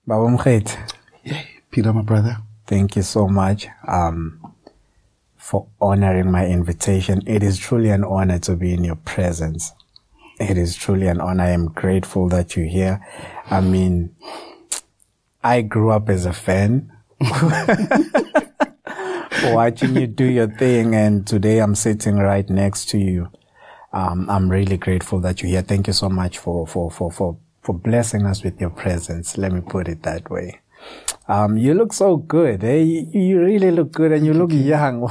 Baba Mkhet, Yay, Peter, my brother. thank you so much for honoring my invitation. It is truly an honor to be in your presence. It is truly an honor. I am grateful that you're here. I mean, I grew up as a fan, watching you do your thing, and today I'm sitting right next to you. I'm really grateful that you're here. Thank you so much for blessing us with your presence. Let me put it that way. You look so good, eh? You really look good, and you look young.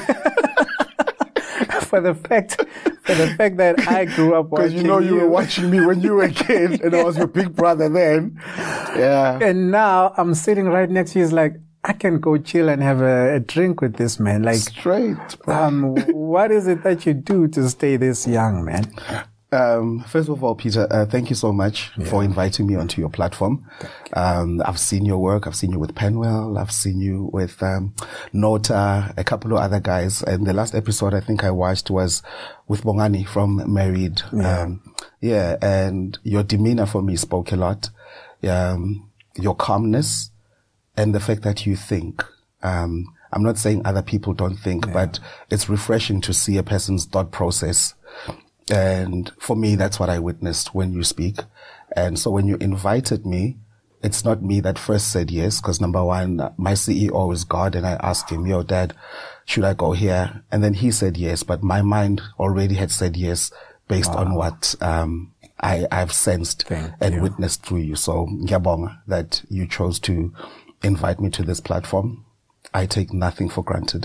for the fact that I grew up watching Because you were watching me when you were a kid, and I was your big brother then. Yeah. And now I'm sitting right next to you. It's like, I can go chill and have a drink with this man. Like, straight. Bro. What is it that you do to stay this young, man? First of all, Peter, thank you so much for inviting me onto your platform. I've seen your work. I've seen you with Penwell. I've seen you with Nota, a couple of other guys. And the last episode I think I watched was with Bongani from Married. And your demeanor for me spoke a lot. Your calmness and the fact that you think. I'm not saying other people don't think, but it's refreshing to see a person's thought process. And for me, that's what I witnessed when you speak. And so when you invited me, it's not me that first said yes, because number one, my CEO is God, and I asked him, yo, Dad, should I go here? And then he said yes, but my mind already had said yes based on what I've sensed and witnessed through you. So ngiyabonga that you chose to invite me to this platform. I take nothing for granted.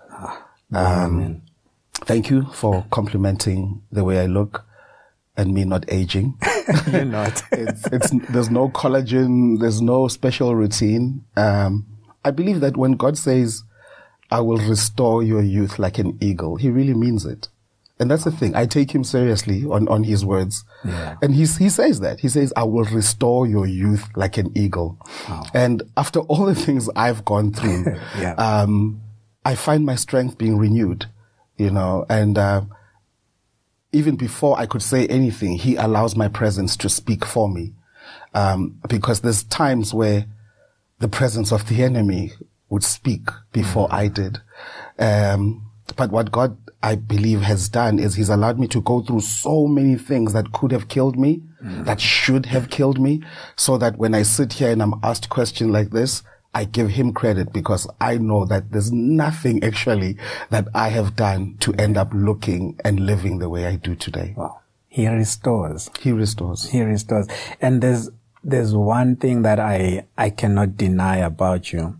Thank you for complimenting the way I look and me not aging. You're not. There's no collagen. There's no special routine. I believe that when God says, I will restore your youth like an eagle, he really means it. And that's the thing. I take him seriously on his words. Yeah. And he says that. He says, I will restore your youth like an eagle. Wow. And after all the things I've gone through, I find my strength being renewed. And even before I could say anything, he allows my presence to speak for me. Because there's times where the presence of the enemy would speak before I did. But what God, I believe, has done is he's allowed me to go through so many things that could have killed me, that should have killed me, so that when I sit here and I'm asked a question like this, I give him credit, because I know that there's nothing actually that I have done to end up looking and living the way I do today. Wow. He restores. He restores. He restores. And there's one thing that I cannot deny about you.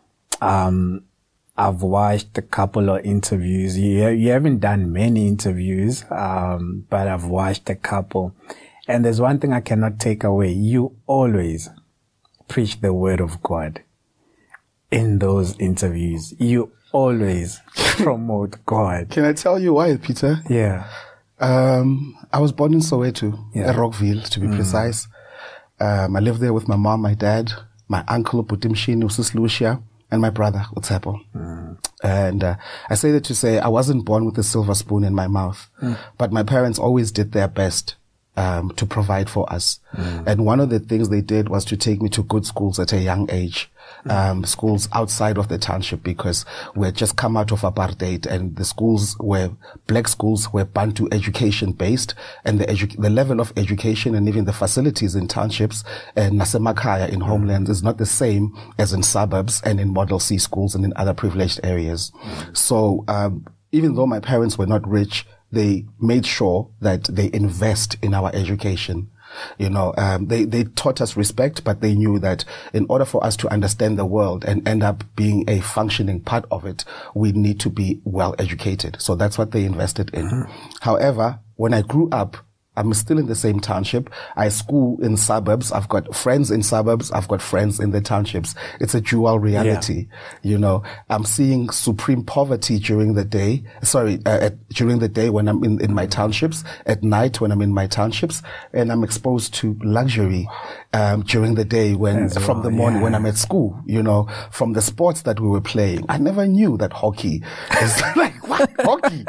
I've watched a couple of interviews. You haven't done many interviews, but I've watched a couple. And there's one thing I cannot take away. You always preach the word of God. In those interviews, you always promote God. Can I tell you why, Peter? Yeah. I was born in Soweto, Rockville, to be precise. I lived there with my mom, my dad, my uncle, Putimshini, Usis Lucia, and my brother, Utsepo. And I say that to say I wasn't born with a silver spoon in my mouth, but my parents always did their best to provide for us. And one of the things they did was to take me to good schools at a young age. Schools outside of the township, because we had just come out of apartheid, and the schools were black schools were Bantu education based, and the level of education and even the facilities in townships and Nasemakaya in homelands is not the same as in suburbs and in Model C schools and in other privileged areas. So even though my parents were not rich, they made sure that they invest in our education. They taught us respect, but they knew that in order for us to understand the world and end up being a functioning part of it, we need to be well educated. So that's what they invested in. However, when I grew up, I'm still in the same township. I school in suburbs. I've got friends in suburbs. I've got friends in the townships. It's a dual reality. I'm seeing supreme poverty during the day. During the day when I'm in my townships, at night when I'm in my townships, and I'm exposed to luxury, during the day from the morning when I'm at school, from the sports that we were playing. I never knew that hockey is like, what? Hockey?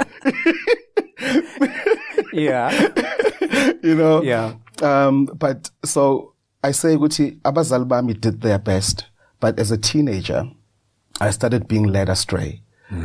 Yeah. But so I say, ukuthi abazali bami did their best, but as a teenager, I started being led astray.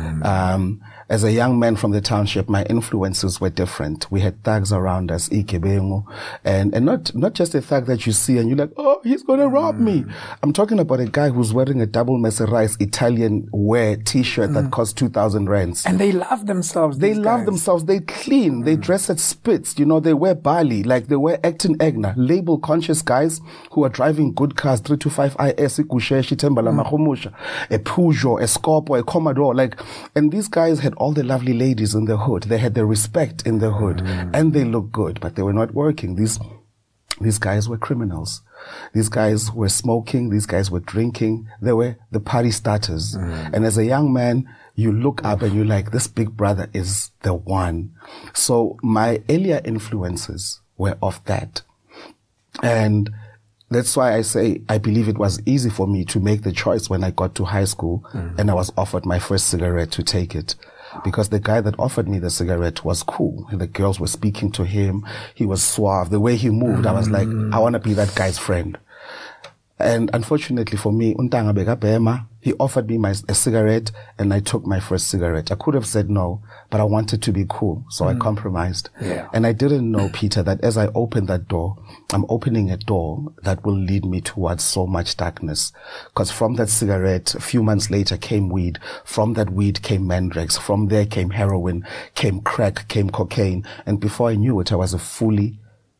As a young man from the township, my influences were different. We had thugs around us, Ikebengu, and not just a thug that you see and you're like, oh, he's going to rob me. I'm talking about a guy who's wearing a double Mercedes Italian wear t-shirt that costs 2,000 rands. And they love themselves. They love themselves. They clean. They dress at Spitz. You know, they wear Bali, like they wear Acton Egna, label conscious guys who are driving good cars, 325 IS, Ikusheshi, Tembala, Mahumusha, a Peugeot, a Scorpio, a Commodore, like, and these guys had all the lovely ladies in the hood. They had the respect in the hood and they looked good, but they were not working. These guys were criminals. These guys were smoking. These guys were drinking. They were the party starters. And as a young man, you look up and you're like, this big brother is the one. So my earlier influences were of that. And that's why I say I believe it was easy for me to make the choice when I got to high school and I was offered my first cigarette to take it. Because the guy that offered me the cigarette was cool. And the girls were speaking to him. He was suave. The way he moved, I was like, I want to be that guy's friend. And unfortunately for me, Untanga Begabema, he offered me a cigarette and I took my first cigarette. I could have said no, but I wanted to be cool. So I compromised. Yeah. And I didn't know, Peter, that as I open that door, I'm opening a door that will lead me towards so much darkness. Because from that cigarette, a few months later came weed. From that weed came Mandrax. From there came heroin, came crack, came cocaine. And before I knew it, I was a fully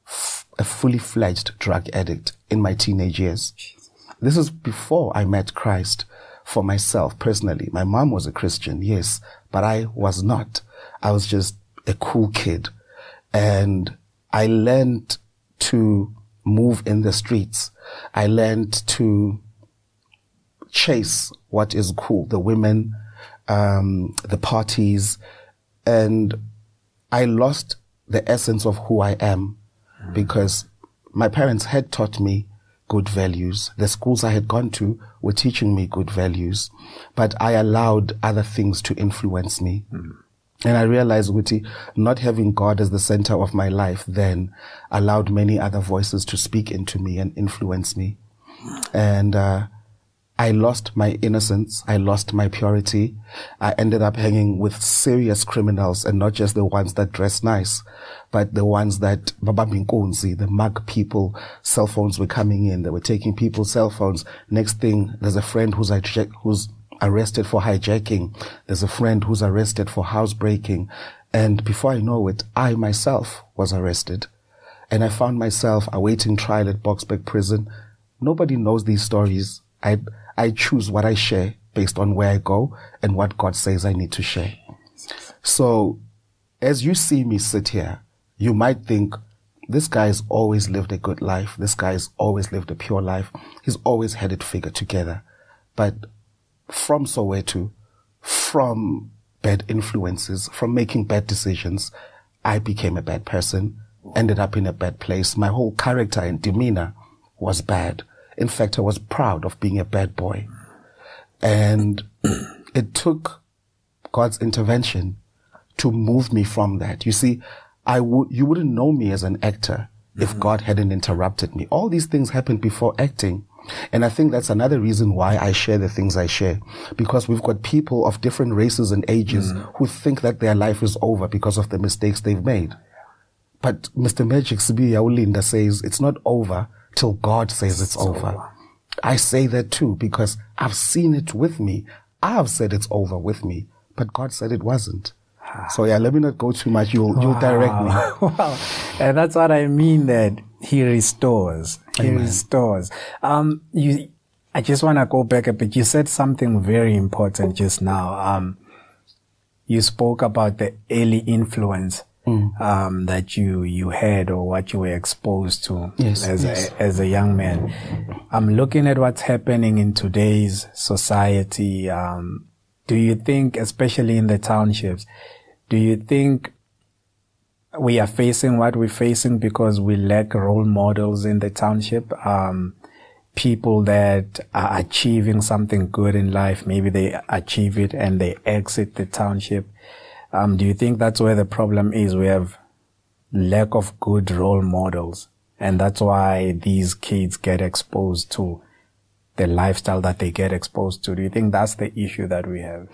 fledged drug addict in my teenage years. This is before I met Christ for myself personally. My mom was a Christian, yes, but I was not. I was just a cool kid. And I learned to move in the streets. I learned to chase what is cool, the women, the parties, and I lost the essence of who I am because my parents had taught me good values. The schools I had gone to were teaching me good values, but I allowed other things to influence me. And I realized, Witty, not having God as the center of my life then allowed many other voices to speak into me and influence me. And I lost my innocence. I lost my purity. I ended up hanging with serious criminals, and not just the ones that dress nice, but the ones that, the mug people, cell phones were coming in. They were taking people's cell phones. Next thing, there's a friend who's arrested for hijacking. There's a friend who's arrested for housebreaking. And before I know it, I myself was arrested. And I found myself awaiting trial at Boksburg prison. Nobody knows these stories. I choose what I share based on where I go and what God says I need to share. So as you see me sit here, you might think, this guy's always lived a good life. This guy's always lived a pure life. He's always had it figured together. But from Soweto, from bad influences, from making bad decisions, I became a bad person, ended up in a bad place. My whole character and demeanor was bad. In fact, I was proud of being a bad boy. And it took God's intervention to move me from that. You see, you wouldn't know me as an actor if God hadn't interrupted me. All these things happened before acting. And I think that's another reason why I share the things I share. Because we've got people of different races and ages who think that their life is over because of the mistakes they've made. But Mr. Magic Sibi Yaulinda says it's not over till God says it's over. I say that too because I've seen it with me. I've said it's over with me, but God said it wasn't. So yeah, let me not go too much. You'll direct me. Wow. And that's what I mean, that He restores. He Amen. restores. I just want to go back a bit. You said something very important just now. You spoke about the early influence that you had or what you were exposed to as a young man. I'm looking at what's happening in today's society. Do you think, especially in the townships, do you think we are facing what we're facing because we lack role models in the township? People that are achieving something good in life, maybe they achieve it and they exit the township. Do you think that's where the problem is? We have lack of good role models And that's why these kids get exposed to the lifestyle that they get exposed to. Do you think that's the issue that we have?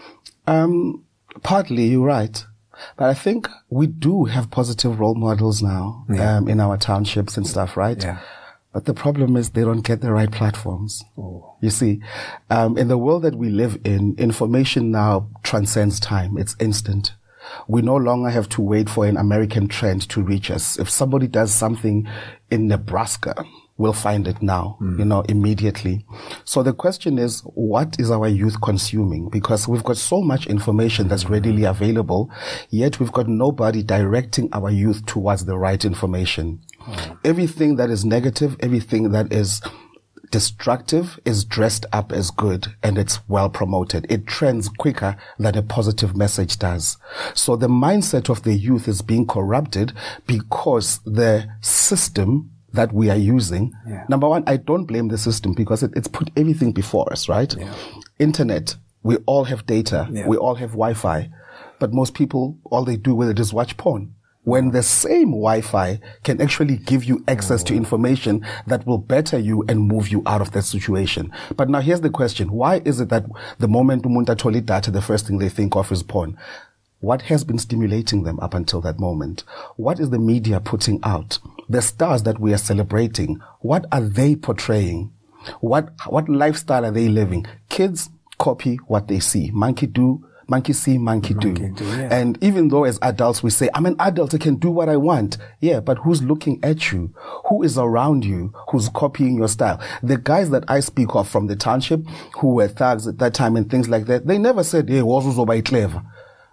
Partly, you're right. But I think we do have positive role models now, in our townships and stuff, right? Yeah. But the problem is they don't get the right platforms. Oh. You see, in the world that we live in, information now transcends time. It's instant. We no longer have to wait for an American trend to reach us. If somebody does something in Nebraska, we'll find it now, immediately. So the question is, what is our youth consuming? Because we've got so much information that's readily available, yet we've got nobody directing our youth towards the right information. Everything that is negative, everything that is destructive is dressed up as good, and it's well promoted. It trends quicker than a positive message does. So the mindset of the youth is being corrupted because the system that we are using. Yeah. Number one, I don't blame the system because it's put everything before us, right? Yeah. Internet, we all have data. Yeah. We all have Wi-Fi. But most people, all they do with it is watch porn. When the same Wi-Fi can actually give you access to information that will better you and move you out of that situation. But now here's the question. Why is it that the moment umuntu athole data, the first thing they think of is porn? What has been stimulating them up until that moment? What is the media putting out? The stars that we are celebrating, what are they portraying? What lifestyle are they living? Kids copy what they see. Monkey see, monkey do. Yeah. And even though as adults we say, I'm an adult, I can do what I want. Yeah, but who's looking at you? Who is around you? Who's copying your style? The guys that I speak of from the township who were thugs at that time and things like that, they never said, hey, wazuzo by clever.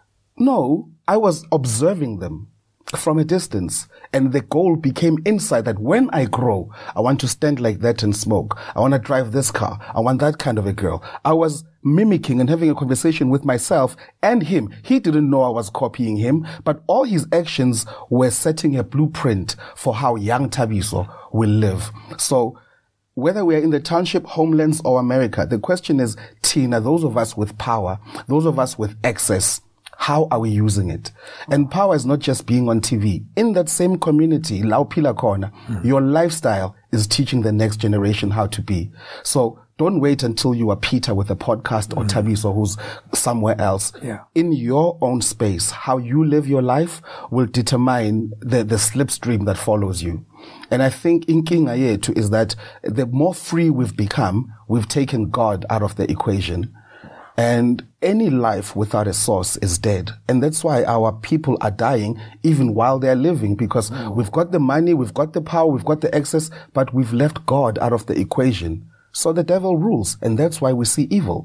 No, I was observing them from a distance, and the goal became inside that when I grow, I want to stand like that and smoke. I want to drive this car. I want that kind of a girl. I was mimicking and having a conversation with myself and him. He didn't know I was copying him, but all his actions were setting a blueprint for how young Thabiso will live. So whether we are in the township, homelands, or America, the question is, Tina, those of us with power, those of us with access, how are we using it? And power is not just being on TV. In that same community, Laupila Corner, your lifestyle is teaching the next generation how to be. So don't wait until you are Peter with a podcast or Thabiso who's somewhere else. Yeah. In your own space, how you live your life will determine the slipstream that follows you. And I think inkinga yetu is that the more free we've become, we've taken God out of the equation. And any life without a source is dead. And that's why our people are dying even while they're living, because we've got the money, we've got the power, we've got the access, but we've left God out of the equation. So the devil rules, and that's why we see evil.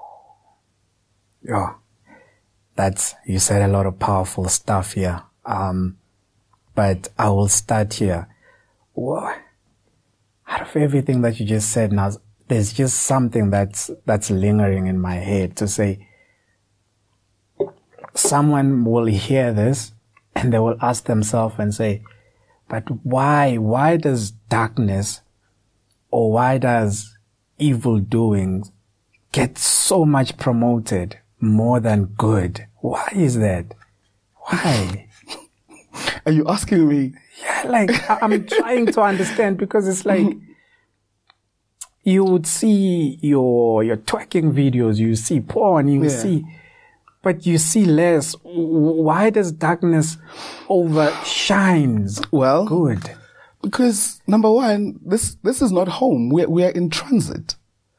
Yeah. You said a lot of powerful stuff here. But I will start here. Out of everything that you just said now, there's just something that's lingering in my head to say. Someone will hear this and they will ask themselves and say, but why does darkness or why does evil doing get so much promoted more than good? Why is that? Why? Are you asking me? Yeah, I'm trying to understand, because it's like, you would see your twerking videos, you see porn, but you see less. Why does darkness overshines good? Because number one, this is not home. We are in transit.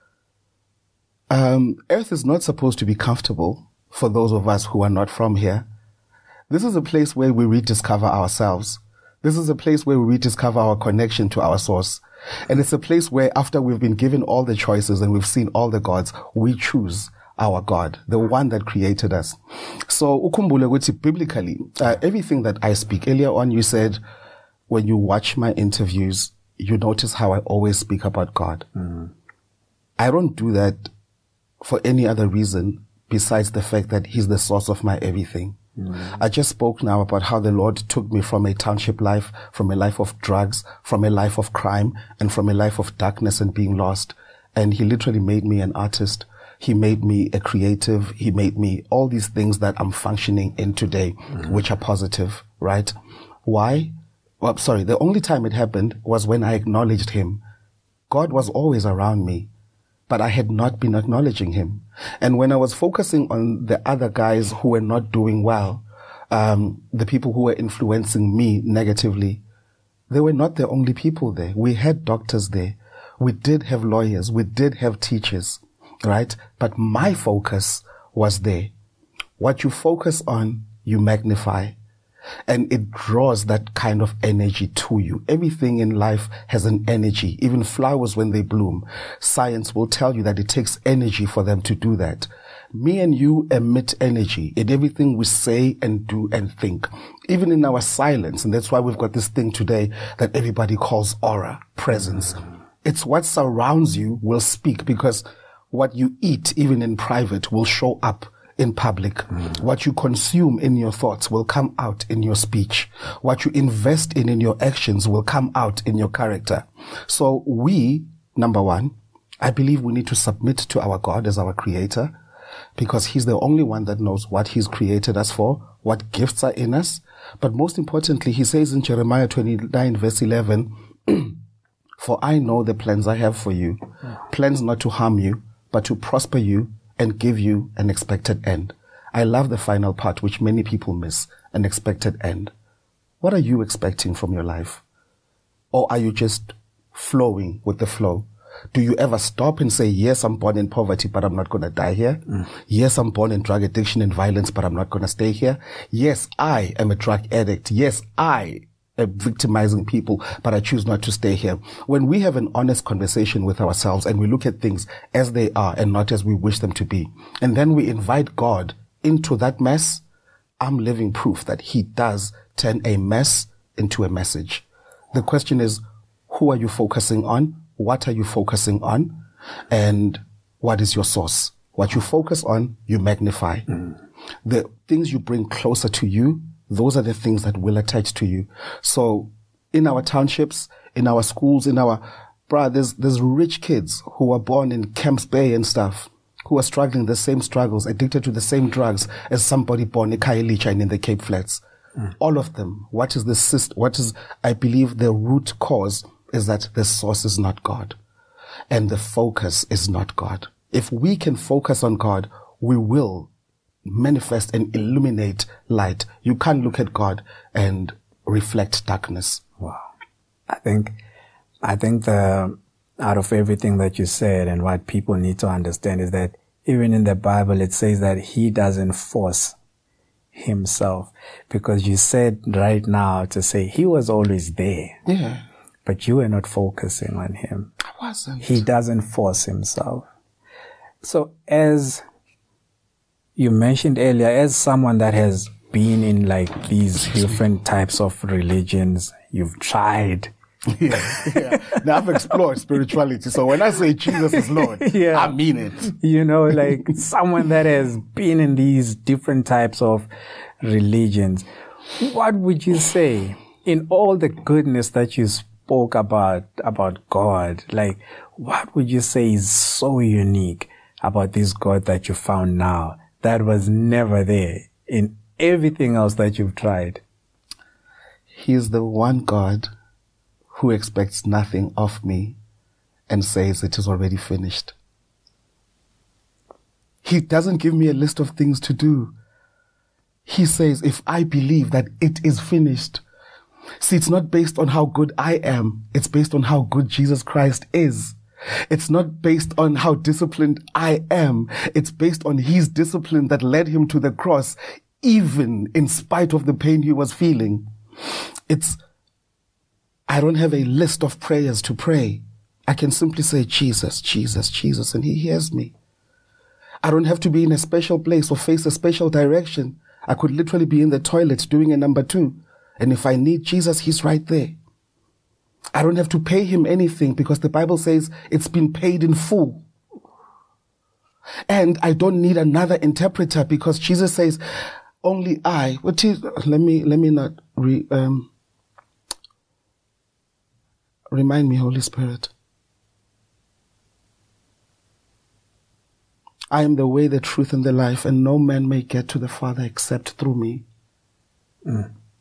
Earth is not supposed to be comfortable for those of us who are not from here. This is a place where we rediscover ourselves. This is a place where we rediscover our connection to our source. And it's a place where after we've been given all the choices and we've seen all the gods, we choose our God, the one that created us. So, ukhumbule ukuthi biblically, everything that I speak, earlier on you said, when you watch my interviews, you notice how I always speak about God. I don't do that for any other reason besides the fact that He's the source of my everything. I just spoke now about how the Lord took me from a township life, from a life of drugs, from a life of crime, and from a life of darkness and being lost. And He literally made me an artist. He made me a creative. He made me all these things that I'm functioning in today, which are positive, right? Why? Well, sorry, the only time it happened was when I acknowledged him. God was always around me, but I had not been acknowledging him. And when I was focusing on the other guys who were not doing well, the people who were influencing me negatively, they were not the only people there. We had doctors there. We did have lawyers. We did have teachers, right? But my focus was there. What you focus on, you magnify. And it draws that kind of energy to you. Everything in life has an energy. Even flowers, when they bloom, science will tell you that it takes energy for them to do that. Me and you emit energy in everything we say and do and think, even in our silence. And that's why we've got this thing today that everybody calls aura, presence. It's what surrounds you will speak, because what you eat, even in private, will show up in public. What you consume in your thoughts will come out in your speech. What you invest in your actions will come out in your character. So we, number one, I believe we need to submit to our God as our creator, because he's the only one that knows what he's created us for, what gifts are in us. But most importantly, he says in Jeremiah 29 verse 11, for I know the plans I have for you, plans not to harm you, but to prosper you and give you an expected end. I love the final part, which many people miss, an expected end. What are you expecting from your life? Or are you just flowing with the flow? Do you ever stop and say, yes, I'm born in poverty, but I'm not going to die here? Yes, I'm born in drug addiction and violence, but I'm not going to stay here. Yes, I am a drug addict. Yes, I am victimizing people, but I choose not to stay here. When we have an honest conversation with ourselves and we look at things as they are and not as we wish them to be, and then we invite God into that mess, I'm living proof that he does turn a mess into a message. The question is, who are you focusing on? What are you focusing on? And what is your source? What you focus on, you magnify. The things you bring closer to you, those are the things that will attach to you. So in our townships, in our schools, there's rich kids who are born in Camps Bay and stuff, who are struggling the same struggles, addicted to the same drugs as somebody born in Khayelitsha and in the Cape Flats. All of them. I believe the root cause is that the source is not God and the focus is not God. If we can focus on God, we will manifest and illuminate light. You can't look at God and reflect darkness. Wow. I think out of everything that you said, and what people need to understand is that even in the Bible, it says that he doesn't force himself, because you said right now to say he was always there. Yeah. But you were not focusing on him. I wasn't. He doesn't force himself. So as you mentioned earlier, as someone that has been in like these different types of religions, you've tried. Yeah. Now I've explored spirituality. So when I say Jesus is Lord, I mean it. You know, like someone that has been in these different types of religions, what would you say in all the goodness that you spoke about God? Like, what would you say is so unique about this God that you found now that was never there in everything else that you've tried? He is the one God who expects nothing of me and says it is already finished. He doesn't give me a list of things to do. He says, if I believe that it is finished. See, it's not based on how good I am. It's based on how good Jesus Christ is. It's not based on how disciplined I am. It's based on his discipline that led him to the cross, even in spite of the pain he was feeling. I don't have a list of prayers to pray. I can simply say, Jesus, Jesus, Jesus, and he hears me. I don't have to be in a special place or face a special direction. I could literally be in the toilet doing a number 2. And if I need Jesus, he's right there. I don't have to pay him anything because the Bible says it's been paid in full. And I don't need another interpreter because Jesus says, only I, let me not remind me, Holy Spirit. I am the way, the truth, and the life, and no man may get to the Father except through me.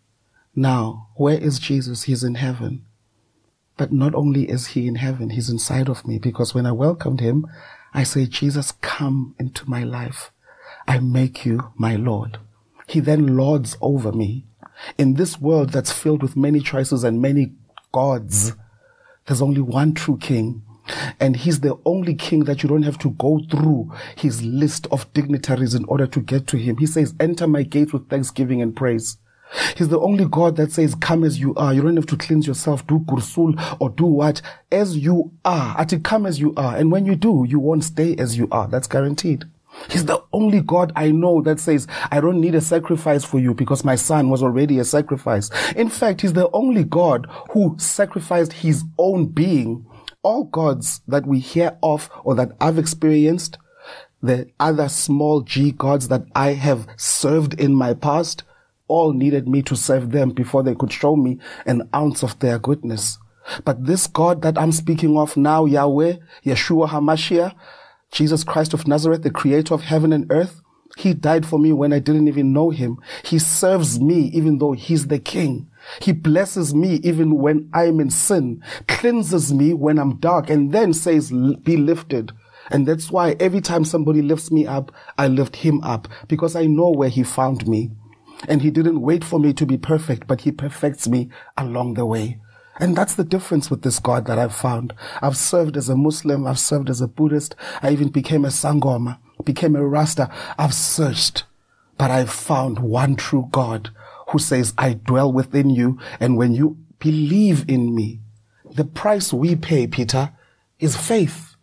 Now, where is Jesus? He's in heaven. But not only is he in heaven, he's inside of me, because when I welcomed him, I say, Jesus, come into my life. I make you my Lord. He then lords over me. In this world that's filled with many choices and many gods, there's only one true king. And he's the only king that you don't have to go through his list of dignitaries in order to get to him. He says, enter my gates with thanksgiving and praise. He's the only God that says, come as you are. You don't have to cleanse yourself, do kursul or do what? As you are. Ati, come as you are. And when you do, you won't stay as you are. That's guaranteed. He's the only God I know that says, I don't need a sacrifice for you because my son was already a sacrifice. In fact, he's the only God who sacrificed his own being. All gods that we hear of or that I've experienced, the other small g gods that I have served in my past, all needed me to serve them before they could show me an ounce of their goodness. But this God that I'm speaking of now, Yahweh, Yeshua HaMashiach, Jesus Christ of Nazareth, the creator of heaven and earth, he died for me when I didn't even know him. He serves me even though he's the king. He blesses me even when I'm in sin, cleanses me when I'm dark, and then says, be lifted. And that's why every time somebody lifts me up, I lift him up, because I know where he found me. And he didn't wait for me to be perfect, but he perfects me along the way. And that's the difference with this God that I've found. I've served as a Muslim. I've served as a Buddhist. I even became a Sangoma, became a Rasta. I've searched, but I've found one true God who says, I dwell within you. And when you believe in me, the price we pay, Peter, is faith.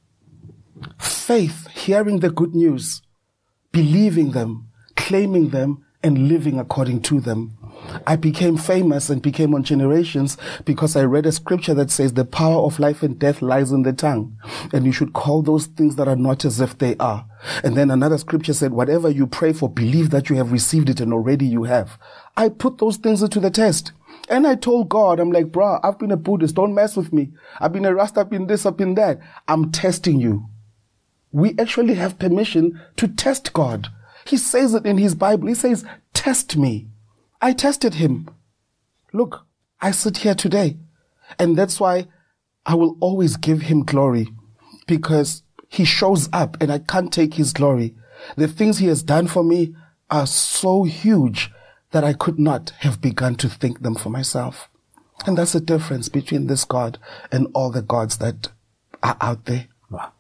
Faith, hearing the good news, believing them, claiming them, and living according to them. I became famous and became on Generations because I read a scripture that says the power of life and death lies in the tongue, and you should call those things that are not as if they are. And then another scripture said, whatever you pray for, believe that you have received it and already you have. I put those things into the test. And I told God, I'm like, bruh, I've been a Buddhist. Don't mess with me. I've been a Rasta, I've been this, I've been that. I'm testing you. We actually have permission to test God. He says it in his Bible. He says, test me. I tested him. Look, I sit here today. And that's why I will always give him glory, because he shows up and I can't take his glory. The things he has done for me are so huge that I could not have begun to think them for myself. And that's the difference between this God and all the gods that are out there. Wow.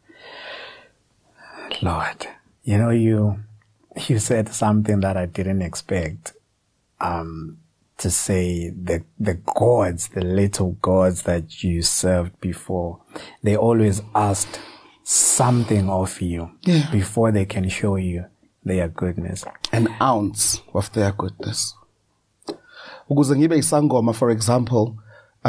Lord, you know, you said something that I didn't expect. To say the gods, the little gods that you served before, they always asked something of you before they can show you their goodness. An ounce of their goodness. Ukuze ngibe isangoma, for example,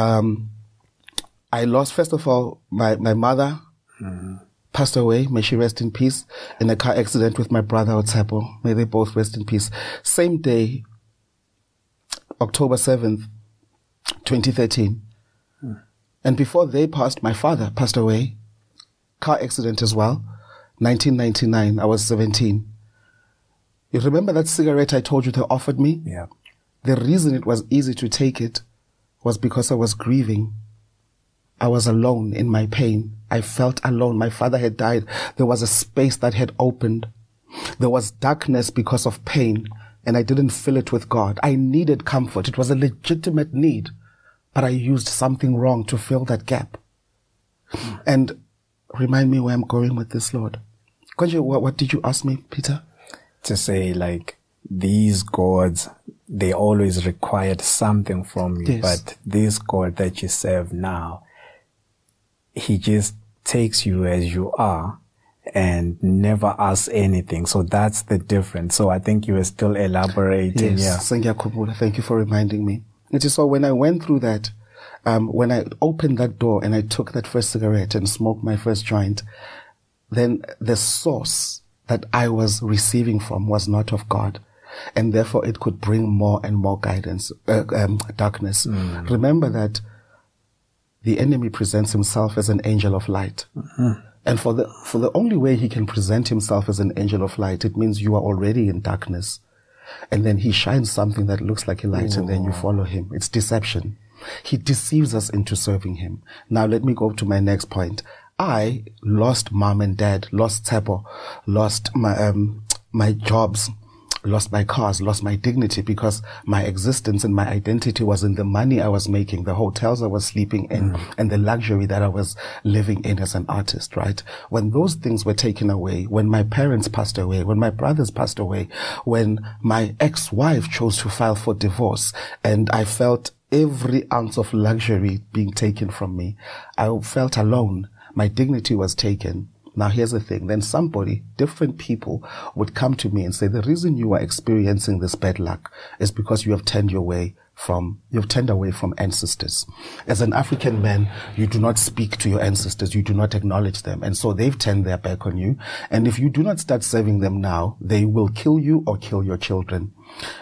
I lost, first of all, my mother passed away, may she rest in peace, in a car accident with my brother Otsepo. May they both rest in peace. Same day, October 7th, 2013. And before they passed, my father passed away. Car accident as well. 1999, I was 17. You remember that cigarette I told you they offered me? Yeah. The reason it was easy to take it was because I was grieving. I was alone in my pain. I felt alone. My father had died. There was a space that had opened. There was darkness because of pain, and I didn't fill it with God. I needed comfort. It was a legitimate need, but I used something wrong to fill that gap. And remind me where I'm going with this, Lord. What did you ask me, Peter? To say, like, these gods, they always required something from you, Yes. but this God that you serve now, he just takes you as you are and never asks anything. So that's the difference. So I think you were still elaborating. Yes, thank you for reminding me. It is so when I went through that, when I opened that door and I took that first cigarette and smoked my first joint, then the source that I was receiving from was not of God. And therefore it could bring more and more darkness. Remember that the enemy presents himself as an angel of light. Mm-hmm. And for the only way he can present himself as an angel of light, it means you are already in darkness. and then he shines something that looks like a light, and then you follow him. It's deception. He deceives us into serving him. Now let me go to my next point. I lost mom and dad, lost Tshepo, lost my jobs, lost my cars, lost my dignity, because my existence and my identity was in the money I was making, the hotels I was sleeping in, and the luxury that I was living in as an artist, right? When those things were taken away, when my parents passed away, when my brothers passed away, when my ex-wife chose to file for divorce, and I felt every ounce of luxury being taken from me, I felt alone. My dignity was taken. Now here's the thing. Then different people would come to me and say, the reason you are experiencing this bad luck is because you have turned away from ancestors. As an African man, you do not speak to your ancestors. You do not acknowledge them. And so they've turned their back on you. And if you do not start serving them now, they will kill you or kill your children.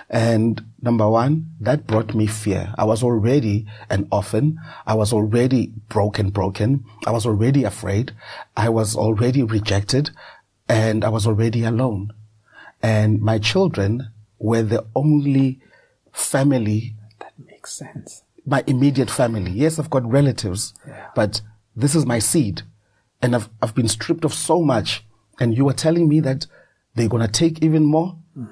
And number one, that brought me fear. I was already an orphan. I was already broken. I was already afraid. I was already rejected, and I was already alone. And my children were the only family. That makes sense. My immediate family. Yes, I've got relatives, but this is my seed. And I've been stripped of so much. And you are telling me that they're going to take even more?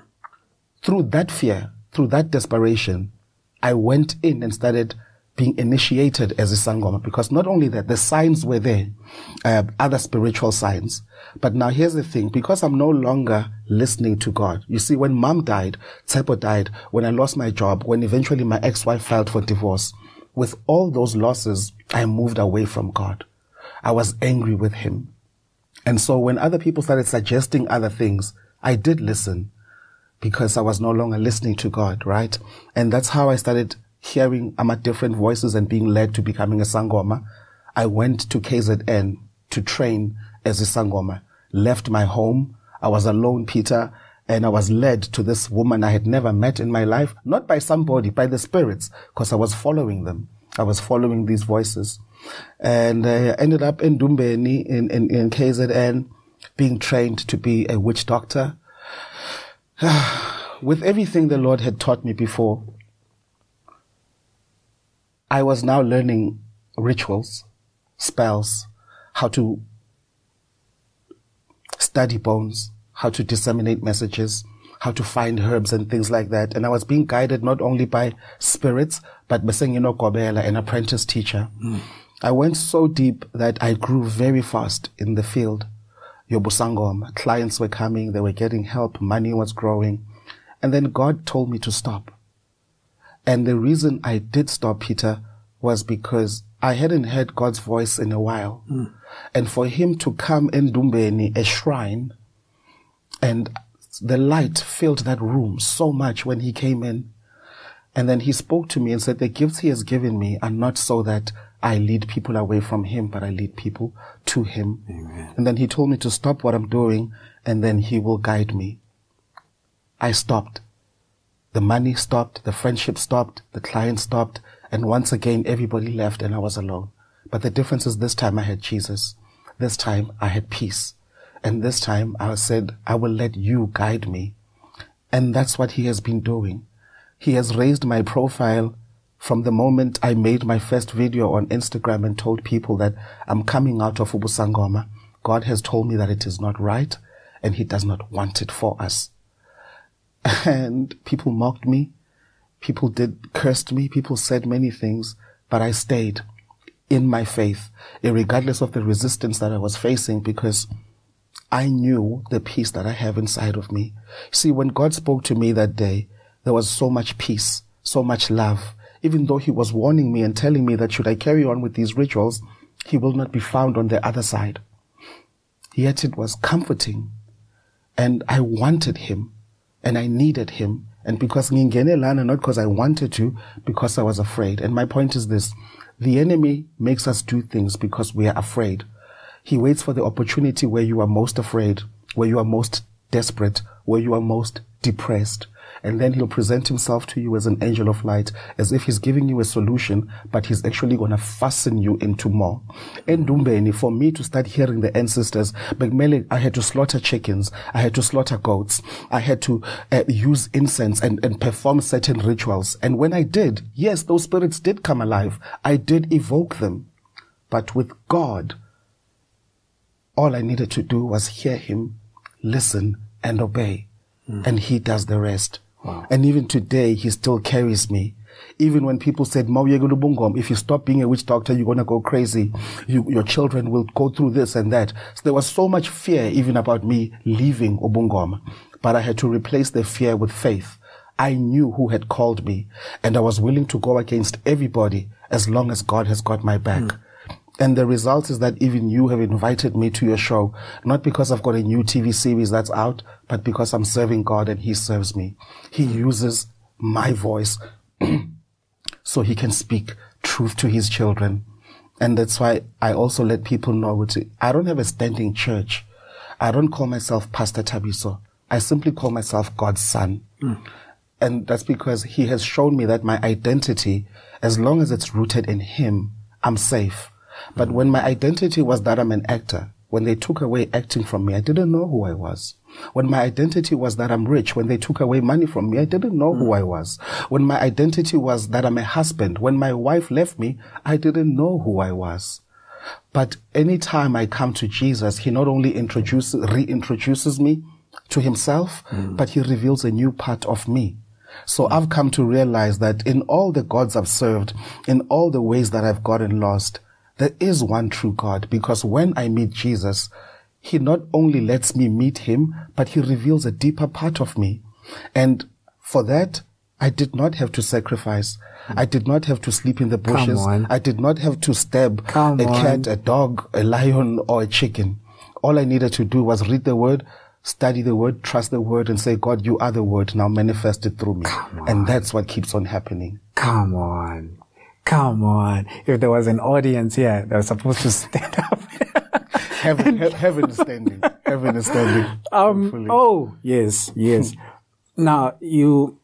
Through that fear, through that desperation, I went in and started being initiated as a Sangoma, because not only that, the signs were there, other spiritual signs. But now here's the thing, because I'm no longer listening to God. You see, when mom died, Tshepo died, when I lost my job, when eventually my ex-wife filed for divorce, with all those losses, I moved away from God. I was angry with him. And so when other people started suggesting other things, I did listen, because I was no longer listening to God, right? And that's how I started hearing different voices and being led to becoming a Sangoma. I went to KZN to train as a Sangoma, left my home. I was alone, Peter, and I was led to this woman I had never met in my life, not by somebody, by the spirits, because I was following them. I was following these voices. And I ended up in Dumbeni, in KZN, being trained to be a witch doctor. With everything the Lord had taught me before, I was now learning rituals, spells, how to study bones, how to disseminate messages, how to find herbs and things like that. And I was being guided not only by spirits, but Besengino Kobela, an apprentice teacher. I went so deep that I grew very fast in the field. Yobusangom, clients were coming, they were getting help, money was growing. And then God told me to stop. And the reason I did stop, Peter, was because I hadn't heard God's voice in a while. And for him to come in Dumbeni, a shrine, and the light filled that room so much when he came in. And then he spoke to me and said, the gifts he has given me are not so that I lead people away from him, but I lead people to him. Amen. And then he told me to stop what I'm doing, and then he will guide me. I stopped. The money stopped, the friendship stopped, the client stopped, and once again everybody left and I was alone. But the difference is this time I had Jesus. This time I had peace. And this time I said, I will let you guide me. And that's what he has been doing. He has raised my profile from the moment I made my first video on Instagram and told people that I'm coming out of Ubusangoma. God has told me that it is not right and he does not want it for us. And people mocked me. People cursed me. People said many things, but I stayed in my faith, regardless of the resistance that I was facing, because I knew the peace that I have inside of me. See, when God spoke to me that day, there was so much peace, so much love. Even though he was warning me and telling me that should I carry on with these rituals, he will not be found on the other side. Yet it was comforting. And I wanted him. And I needed him. And because ngingene lana, not because I wanted to, because I was afraid. And my point is this. The enemy makes us do things because we are afraid. He waits for the opportunity where you are most afraid, where you are most desperate, where you are most depressed. And then he'll present himself to you as an angel of light, as if he's giving you a solution, but he's actually going to fasten you into more. And Dumbeni, for me to start hearing the ancestors, I had to slaughter chickens, I had to slaughter goats, I had to use incense and perform certain rituals. And when I did, yes, those spirits did come alive. I did evoke them. But with God, all I needed to do was hear him, listen, and obey. And he does the rest. Wow. And even today, he still carries me. Even when people said, if you stop being a witch doctor, you're going to go crazy. Your children will go through this and that. So there was so much fear even about me leaving Ubungoma. But I had to replace the fear with faith. I knew who had called me, and I was willing to go against everybody as long as God has got my back. And the result is that even you have invited me to your show, not because I've got a new TV series that's out, but because I'm serving God and he serves me. He uses my voice so he can speak truth to his children. And that's why I also let people know I don't have a standing church. I don't call myself Pastor Thabiso. I simply call myself God's son. And that's because he has shown me that my identity, as long as it's rooted in him, I'm safe. But when my identity was that I'm an actor, when they took away acting from me, I didn't know who I was. When my identity was that I'm rich, when they took away money from me, I didn't know who I was. When my identity was that I'm a husband, when my wife left me, I didn't know who I was. But anytime I come to Jesus, he not only reintroduces me to himself, but he reveals a new part of me. So I've come to realize that in all the gods I've served, in all the ways that I've gotten lost, there is one true God, because when I meet Jesus, he not only lets me meet him, but he reveals a deeper part of me. And for that, I did not have to sacrifice. I did not have to sleep in the bushes. I did not have to stab a cat, a dog, a lion, or a chicken. All I needed to do was read the word, study the word, trust the word, and say, God, you are the word, now manifest it through me. And that's what keeps on happening. Come on. Come on. If there was an audience here, they were supposed to stand up. Heaven is standing. Heaven is standing. Oh, yes. Now, you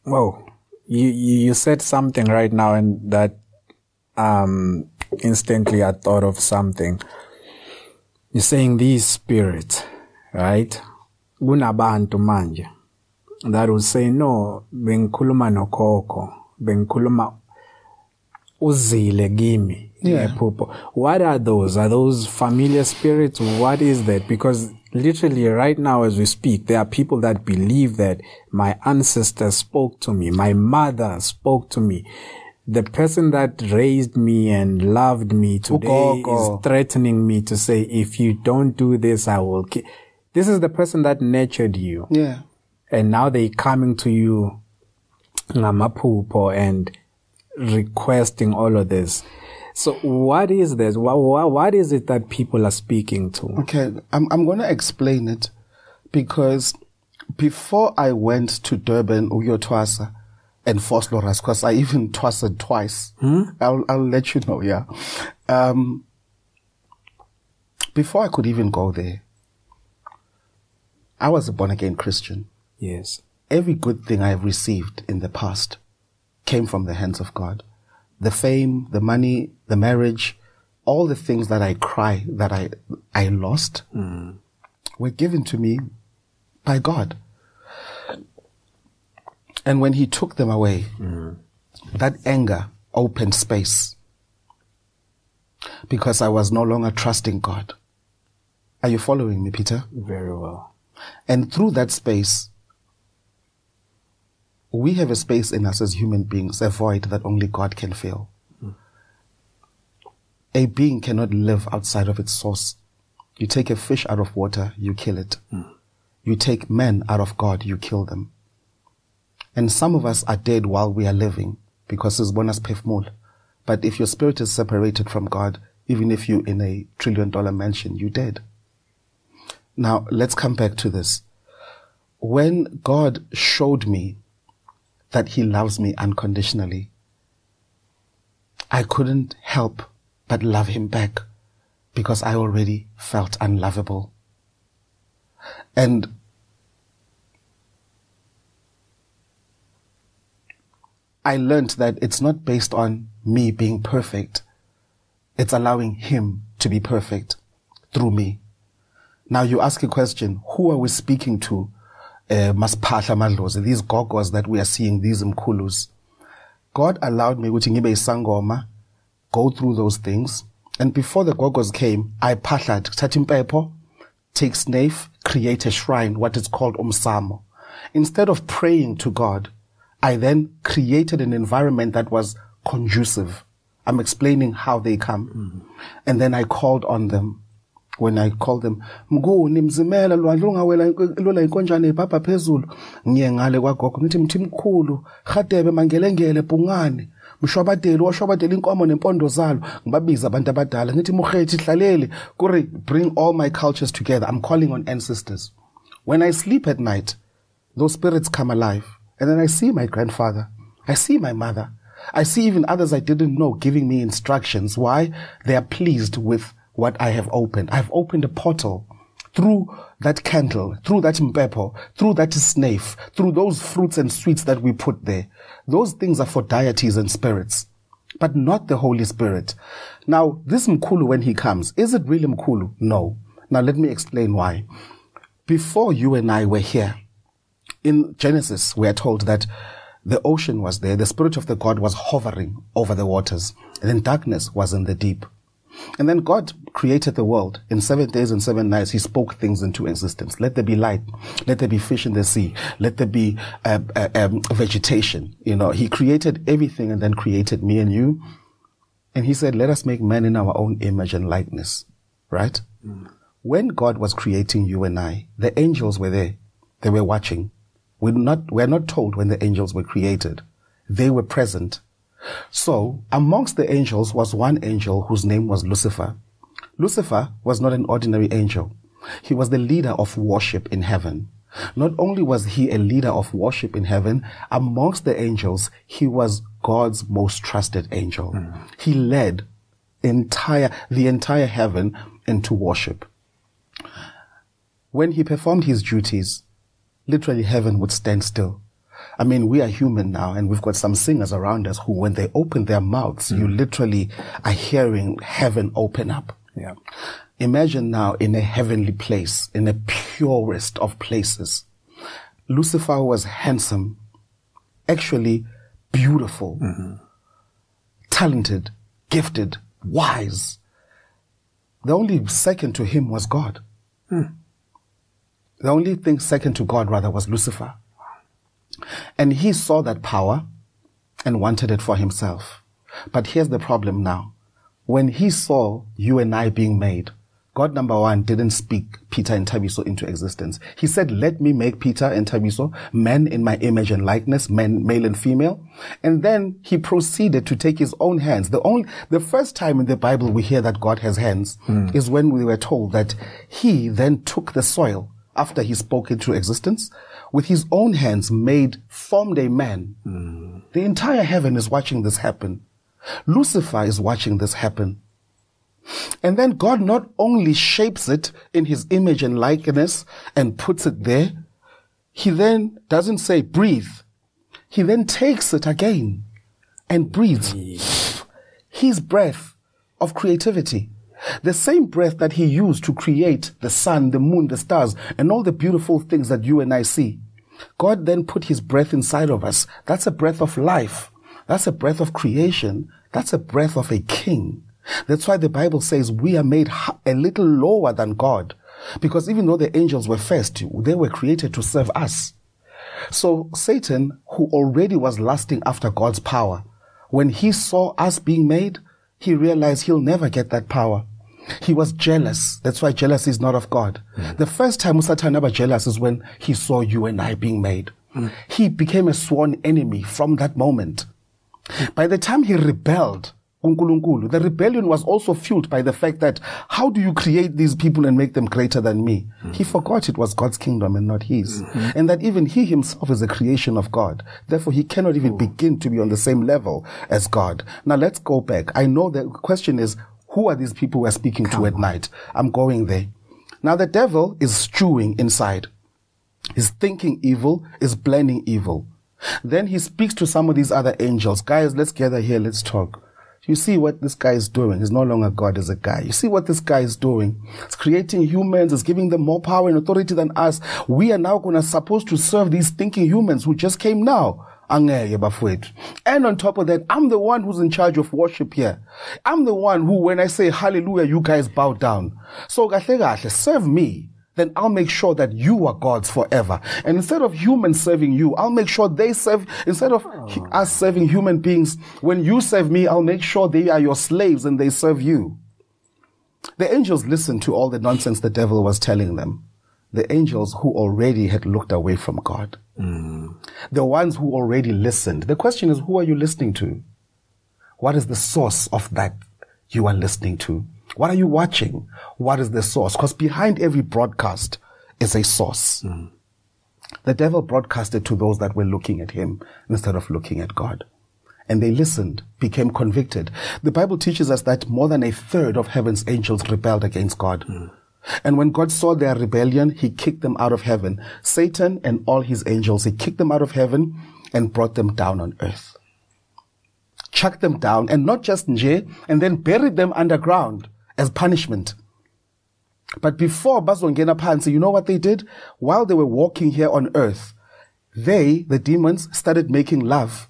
said something right now, and that, instantly I thought of something. You're saying these spirits, right? Kunabantu manje. That will say, no, bengikhuluma nokhokho, bengikhuluma uzile gimi. What are those? Are those familiar spirits? What is that? Because literally right now as we speak, there are people that believe that my ancestors spoke to me, my mother spoke to me. The person that raised me and loved me today is threatening me to say, if you don't do this, I will kill. This is the person that nurtured you. Yeah. And now they're coming to you, ngamaphupho, and requesting all of this. So what is this? What is it that people are speaking to? Okay, I'm going to explain it, because before I went to Durban, Uyotwasa, and Vosloorus, because I even twassed twice. I'll let you know, yeah. Before I could even go there, I was a born-again Christian. Yes. Every good thing I have received in the past came from the hands of God. The fame, the money, the marriage, all the things that I cry that I lost were given to me by God. And when he took them away, that anger opened space, because I was no longer trusting God. Are you following me, Peter? Very well. And through that space, we have a space in us as human beings, a void that only God can fill. A being cannot live outside of its source. You take a fish out of water, you kill it. You take men out of God, you kill them. And some of us are dead while we are living, because it's bonus pefmul. But if your spirit is separated from God, even if you're in a $1 trillion mansion, you're dead. Now, let's come back to this. When God showed me that he loves me unconditionally, I couldn't help but love him back, because I already felt unlovable. And I learned that it's not based on me being perfect. It's allowing him to be perfect through me. Now you ask a question, who are we speaking to? Masphahla Madlozi, these gogos that we are seeing, these mkulus. God allowed me ukuthi ngibe isangoma, go through those things. And before the gogos came, I phahlat, thatha impepho, take snave, create a shrine, what is called umsamo. Instead of praying to God, I then created an environment that was conducive. I'm explaining how they come. And then I called on them. When I called them, Mnguni mzimela lwandle ungawela inkonjane ibhabha phezulu, ngiye ngale kwagogo ngithi mthi mkhulu, Radebe mangelengele bungane, mshwabadeli washwabadeli inkomo nempondo zalo, ngibabiza abantu abadala ngithi mukhethi hlalele, kuri bring all my cultures together. I'm calling on ancestors. When I sleep at night, those spirits come alive. And then I see my grandfather. I see my mother. I see even others I didn't know giving me instructions. Why? They are pleased with what I have opened. I've opened a portal through that candle, through that mpepo, through that snake, through those fruits and sweets that we put there. Those things are for deities and spirits, but not the Holy Spirit. Now, this Mkulu, when he comes, is it really Mkulu? No. Now, let me explain why. Before you and I were here, in Genesis, we are told that the ocean was there, the Spirit of the God was hovering over the waters, and then darkness was in the deep. And then God created the world. In 7 days and 7 nights, he spoke things into existence. Let there be light. Let there be fish in the sea. Let there be vegetation. You know, he created everything and then created me and you. And he said, let us make man in our own image and likeness. Right? When God was creating you and I, the angels were there. They were watching. We're not told when the angels were created. They were present. So, amongst the angels was one angel whose name was Lucifer. Lucifer was not an ordinary angel. He was the leader of worship in heaven. Not only was he a leader of worship in heaven, amongst the angels, he was God's most trusted angel. He led the entire heaven into worship. When he performed his duties, literally heaven would stand still. I mean, we are human now, and we've got some singers around us who, when they open their mouths, you literally are hearing heaven open up. Yeah. Imagine now in a heavenly place, in the purest of places. Lucifer was handsome, actually beautiful, talented, gifted, wise. The only second to him was God. The only thing second to God, rather, was Lucifer. And he saw that power and wanted it for himself. But here's the problem now. When he saw you and I being made, God, number one, didn't speak Peter and Thabiso into existence. He said, let me make Peter and Thabiso men in my image and likeness, men, male and female. And then he proceeded to take his own hands. The first time in the Bible we hear that God has hands is when we were told that he then took the soil after he spoke into existence, with his own hands formed a man. The entire heaven is watching this happen. Lucifer is watching this happen. And then God not only shapes it in his image and likeness and puts it there, he then doesn't say breathe. He then takes it again and breathes his breath of creativity. The same breath that he used to create the sun, the moon, the stars, and all the beautiful things that you and I see. God then put his breath inside of us. That's a breath of life. That's a breath of creation. That's a breath of a king. That's why the Bible says we are made a little lower than God. Because even though the angels were first, they were created to serve us. So Satan, who already was lusting after God's power, when he saw us being made, he realized he'll never get that power. He was jealous. That's why jealousy is not of God. The first time Satan was jealous is when he saw you and I being made. He became a sworn enemy from that moment. By the time he rebelled, the rebellion was also fueled by the fact that how do you create these people and make them greater than me? He forgot it was God's kingdom and not his. And that even he himself is a creation of God. Therefore, he cannot even begin to be on the same level as God. Now, let's go back. I know the question is, who are these people we're speaking to at night? I'm going there. Now, the devil is stewing inside. Is thinking evil, is planning evil. Then he speaks to some of these other angels. Guys, let's gather here. Let's talk. You see what this guy is doing? He's no longer God as a guy. You see what this guy is doing? It's creating humans. It's giving them more power and authority than us. We are now supposed to serve these thinking humans who just came now. And on top of that, I'm the one who's in charge of worship here. I'm the one who, when I say hallelujah, you guys bow down. So serve me. Then I'll make sure that you are gods forever. And instead of humans serving you, I'll make sure they serve, instead of us serving human beings, when you serve me, I'll make sure they are your slaves and they serve you. The angels listened to all the nonsense the devil was telling them. The angels who already had looked away from God. The ones who already listened. The question is, who are you listening to? What is the source of that you are listening to? What are you watching? What is the source? Because behind every broadcast is a source. The devil broadcasted to those that were looking at him instead of looking at God. And they listened, became convicted. The Bible teaches us that more than 1/3 of heaven's angels rebelled against God. And when God saw their rebellion, he kicked them out of heaven. Satan and all his angels, he kicked them out of heaven and brought them down on earth. Chucked them down, and not just nje, and then buried them underground as punishment. But before bazongena phansi, you know what they did? While they were walking here on earth, they, the demons, started making love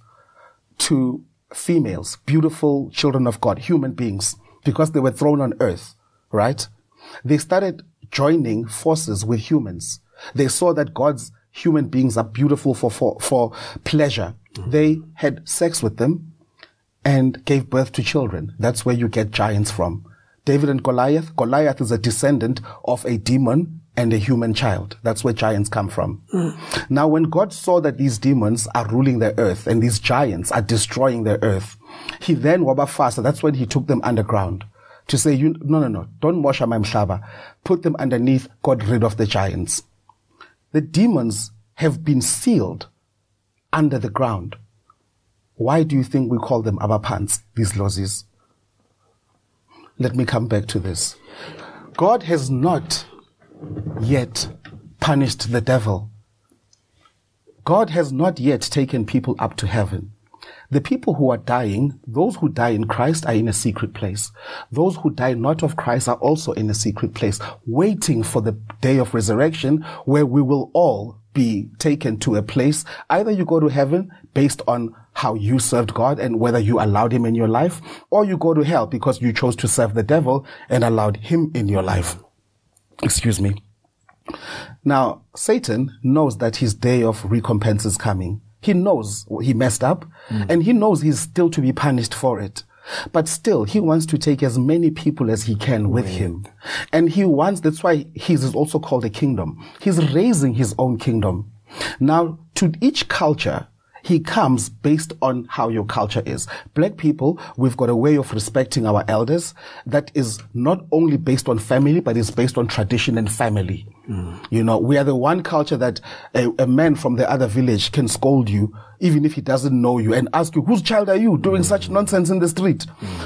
to females, beautiful children of God, human beings, because they were thrown on earth, right? They started joining forces with humans. They saw that God's human beings are beautiful for pleasure. They had sex with them and gave birth to children. That's where you get giants from. David and Goliath. Goliath is a descendant of a demon and a human child. That's where giants come from. Now, when God saw that these demons are ruling the earth and these giants are destroying the earth, he then, wabafasa, that's when he took them underground to say, no, don't wash my mhlaba. Put them underneath, got rid of the giants. The demons have been sealed under the ground. Why do you think we call them abapants, these lozis? Let me come back to this. God has not yet punished the devil. God has not yet taken people up to heaven. The people who are dying, those who die in Christ are in a secret place. Those who die not of Christ are also in a secret place, waiting for the day of resurrection where we will all be taken to a place. Either you go to heaven based on how you served God and whether you allowed him in your life, or you go to hell because you chose to serve the devil and allowed him in your life. Excuse me. Now, Satan knows that his day of recompense is coming. He knows he messed up and he knows he's still to be punished for it. But still, he wants to take as many people as he can with him. And that's why his is also called a kingdom. He's raising his own kingdom. Now, to each culture, he comes based on how your culture is. Black people, we've got a way of respecting our elders that is not only based on family, but is based on tradition and family. You know, we are the one culture that a man from the other village can scold you, even if he doesn't know you, and ask you, whose child are you doing such nonsense in the street?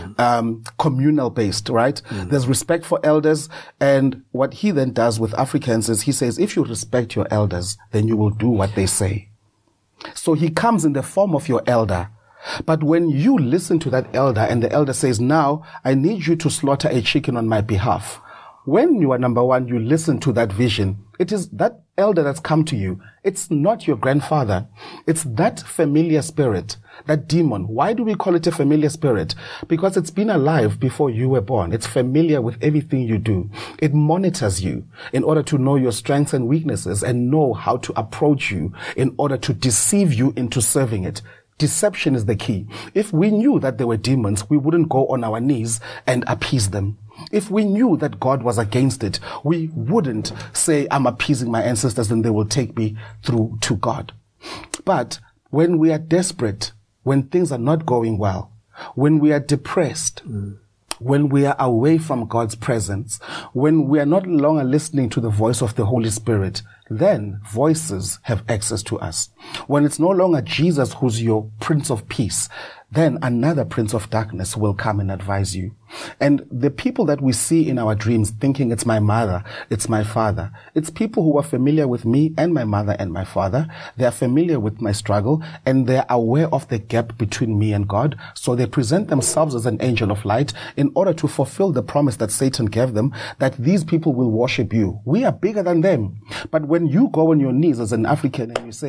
Communal based, right? There's respect for elders. And what he then does with Africans is he says, if you respect your elders, then you will do what they say. So he comes in the form of your elder. But when you listen to that elder and the elder says, now I need you to slaughter a chicken on my behalf. When you are number one, you listen to that vision. It is that elder that's come to you. It's not your grandfather. It's that familiar spirit, that demon. Why do we call it a familiar spirit? Because it's been alive before you were born. It's familiar with everything you do. It monitors you in order to know your strengths and weaknesses and know how to approach you in order to deceive you into serving it. Deception is the key. If we knew that there were demons, we wouldn't go on our knees and appease them. If we knew that God was against it, we wouldn't say, I'm appeasing my ancestors and they will take me through to God. But when we are desperate, when things are not going well, when we are depressed, when we are away from God's presence, when we are not longer listening to the voice of the Holy Spirit, then voices have access to us. When it's no longer Jesus who's your Prince of Peace, then another prince of darkness will come and advise you. And the people that we see in our dreams thinking it's my mother, it's my father, it's people who are familiar with me and my mother and my father. They are familiar with my struggle and they're aware of the gap between me and God. So they present themselves as an angel of light in order to fulfill the promise that Satan gave them, that these people will worship you. We are bigger than them. But when you go on your knees as an African and you say,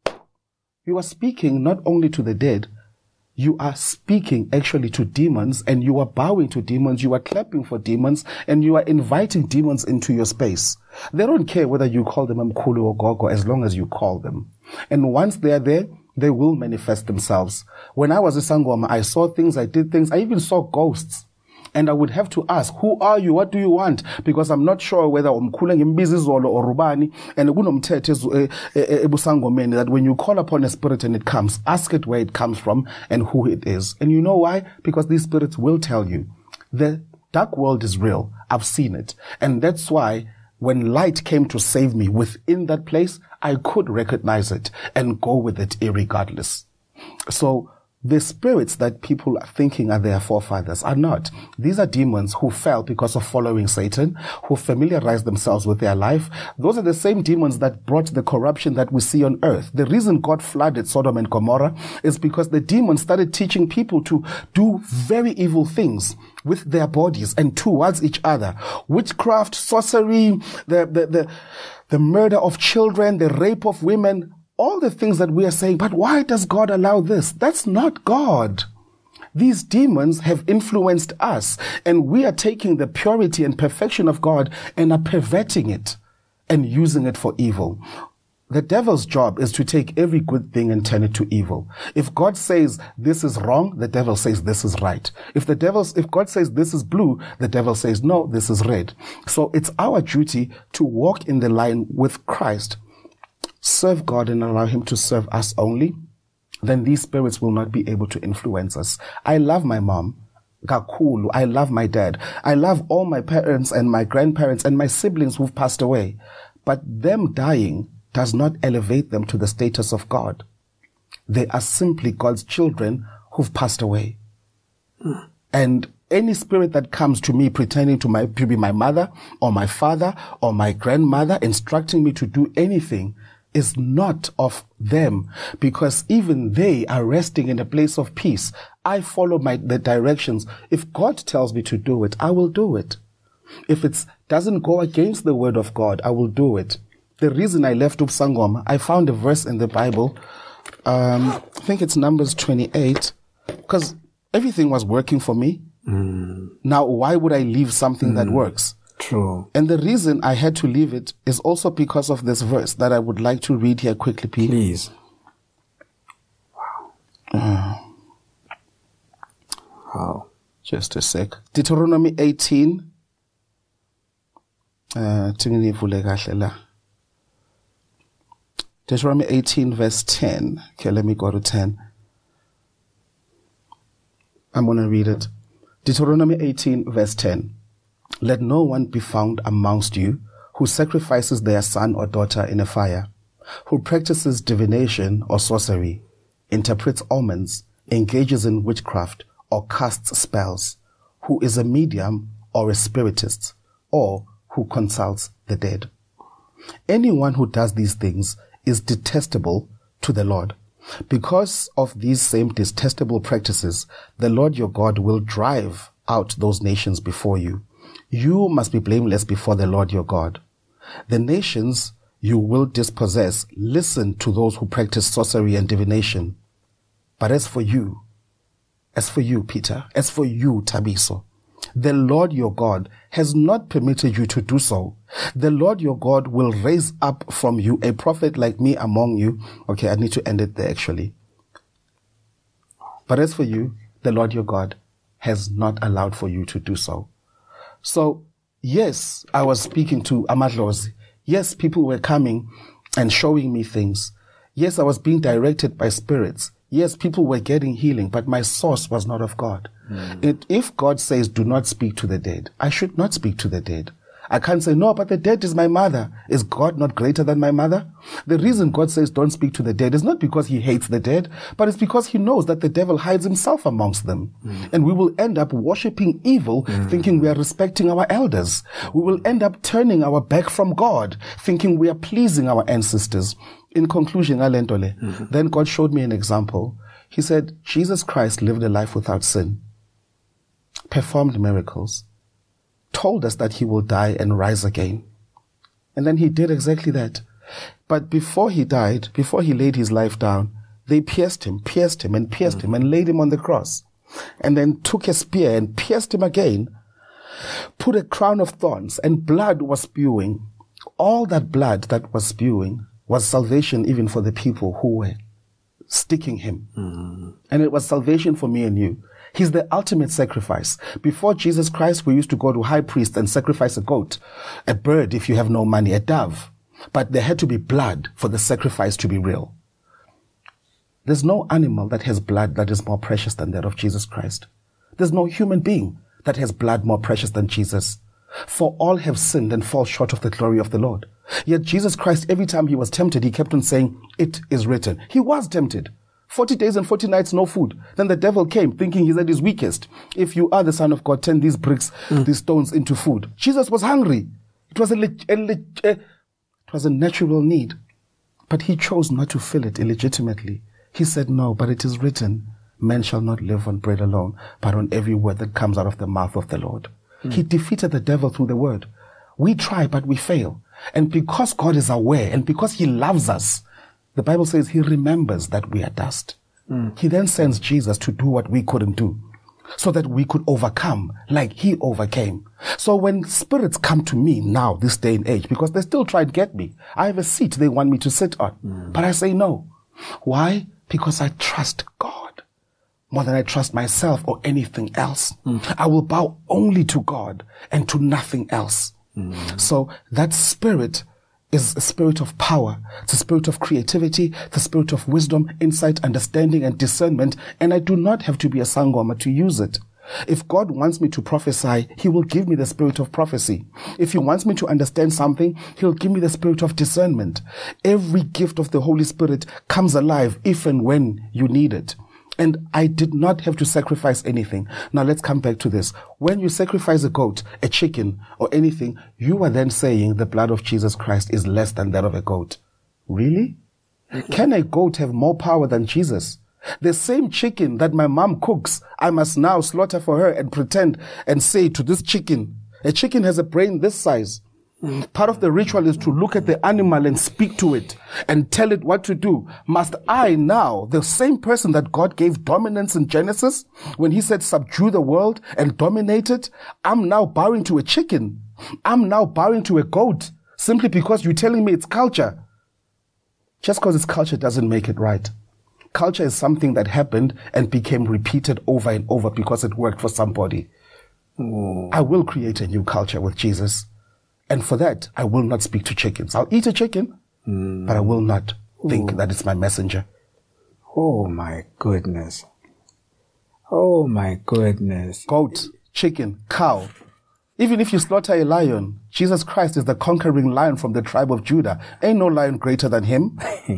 you are speaking not only to the dead, you are speaking actually to demons, and you are bowing to demons, you are clapping for demons, and you are inviting demons into your space. They don't care whether you call them Mkhulu or Gogo as long as you call them. And once they are there, they will manifest themselves. When I was a Sangoma, I saw things, I did things, I even saw ghosts. And I would have to ask, who are you? What do you want? Because I'm not sure whether umkhulu ngimbizizolo or rubani, and kunomthetho ebusangomeni that when you call upon a spirit and it comes, ask it where it comes from and who it is. And you know why? Because these spirits will tell you. The dark world is real. I've seen it. And that's why when light came to save me within that place, I could recognize it and go with it irregardless. So the spirits that people are thinking are their forefathers are not. These are demons who fell because of following Satan, who familiarized themselves with their life. Those are the same demons that brought the corruption that we see on earth. The reason God flooded Sodom and Gomorrah is because the demons started teaching people to do very evil things with their bodies and towards each other. Witchcraft, sorcery, the murder of children, the rape of women, all the things that we are saying, but why does God allow this? That's not God. These demons have influenced us, and we are taking the purity and perfection of God and are perverting it and using it for evil. The devil's job is to take every good thing and turn it to evil. If God says this is wrong, the devil says this is right. If God says this is blue, the devil says no, this is red. So it's our duty to walk in the line with Christ, serve God and allow him to serve us only, then these spirits will not be able to influence us. I love my mom. Kakulu. I love my dad. I love all my parents and my grandparents and my siblings who've passed away. But them dying does not elevate them to the status of God. They are simply God's children who've passed away. And any spirit that comes to me pretending to be my mother or my father or my grandmother, instructing me to do anything, is not of them, because even they are resting in a place of peace. I follow the directions. If God tells me to do it, I will do it. If it doesn't go against the word of God, I will do it. The reason I left Upsangoma, I found a verse in the Bible, I think it's Numbers 28, because everything was working for me. Now, why would I leave something that works? True. And the reason I had to leave it is also because of this verse that I would like to read here quickly, Pete. Please. Wow. Just a sec. Deuteronomy 18. Deuteronomy 18 verse 10. Okay, let me go to 10. I'm going to read it. Deuteronomy 18 verse 10. Let no one be found amongst you who sacrifices their son or daughter in a fire, who practices divination or sorcery, interprets omens, engages in witchcraft, or casts spells, who is a medium or a spiritist, or who consults the dead. Anyone who does these things is detestable to the Lord. Because of these same detestable practices, the Lord your God will drive out those nations before you. You must be blameless before the Lord your God. The nations you will dispossess listen to those who practice sorcery and divination. But as for you, Peter, as for you, Tabiso, the Lord your God has not permitted you to do so. The Lord your God will raise up from you a prophet like me among you. Okay, I need to end it there actually. But as for you, the Lord your God has not allowed for you to do so. So, yes, I was speaking to Amadlozi. Yes, people were coming and showing me things. Yes, I was being directed by spirits. Yes, people were getting healing, but my source was not of God. If God says, do not speak to the dead, I should not speak to the dead. I can't say, no, but the dead is my mother. Is God not greater than my mother? The reason God says don't speak to the dead is not because he hates the dead, but it's because he knows that the devil hides himself amongst them. And we will end up worshipping evil, thinking we are respecting our elders. We will end up turning our back from God, thinking we are pleasing our ancestors. In conclusion, then God showed me an example. He said, Jesus Christ lived a life without sin, performed miracles, told us that he will die and rise again. And then he did exactly that. But before he died, before he laid his life down, they pierced him and laid him on the cross. And then took a spear and pierced him again, put a crown of thorns, and blood was spewing. All that blood that was spewing was salvation even for the people who were sticking him. And it was salvation for me and you. He's the ultimate sacrifice. Before Jesus Christ, we used to go to high priest and sacrifice a goat, a bird if you have no money, a dove. But there had to be blood for the sacrifice to be real. There's no animal that has blood that is more precious than that of Jesus Christ. There's no human being that has blood more precious than Jesus. For all have sinned and fall short of the glory of the Lord. Yet Jesus Christ, every time he was tempted, he kept on saying, it is written. He was tempted. 40 days and 40 nights, no food. Then the devil came, thinking he's at his weakest. If you are the Son of God, turn these bricks, these stones into food. Jesus was hungry. It was a natural need. But he chose not to fill it illegitimately. He said, no, but it is written, man shall not live on bread alone, but on every word that comes out of the mouth of the Lord. He defeated the devil through the word. We try, but we fail. And because God is aware and because he loves us, the Bible says he remembers that we are dust. He then sends Jesus to do what we couldn't do, so that we could overcome like he overcame. So when spirits come to me now, this day and age, because they still try to get me, I have a seat they want me to sit on. But I say no. Why? Because I trust God more than I trust myself or anything else. I will bow only to God and to nothing else. So that spirit is a spirit of power. It's a spirit of creativity, the spirit of wisdom, insight, understanding, and discernment. And I do not have to be a sangoma to use it. If God wants me to prophesy, he will give me the spirit of prophecy. If he wants me to understand something, he'll give me the spirit of discernment. Every gift of the Holy Spirit comes alive if and when you need it. And I did not have to sacrifice anything. Now let's come back to this. When you sacrifice a goat, a chicken, or anything, you are then saying the blood of Jesus Christ is less than that of a goat. Really? Can a goat have more power than Jesus? The same chicken that my mom cooks, I must now slaughter for her and pretend and say to this chicken, a chicken has a brain this size. Part of the ritual is to look at the animal and speak to it and tell it what to do. Must I now, the same person that God gave dominance in Genesis, when he said subdue the world and dominate it, I'm now bowing to a chicken. I'm now bowing to a goat simply because you're telling me it's culture. Just because it's culture doesn't make it right. Culture is something that happened and became repeated over and over because it worked for somebody. I will create a new culture with Jesus. And for that, I will not speak to chickens. I'll eat a chicken, but I will not think that it's my messenger. Oh my goodness. Oh my goodness. Goat, chicken, cow. Even if you slaughter a lion, Jesus Christ is the conquering lion from the tribe of Judah. Ain't no lion greater than him.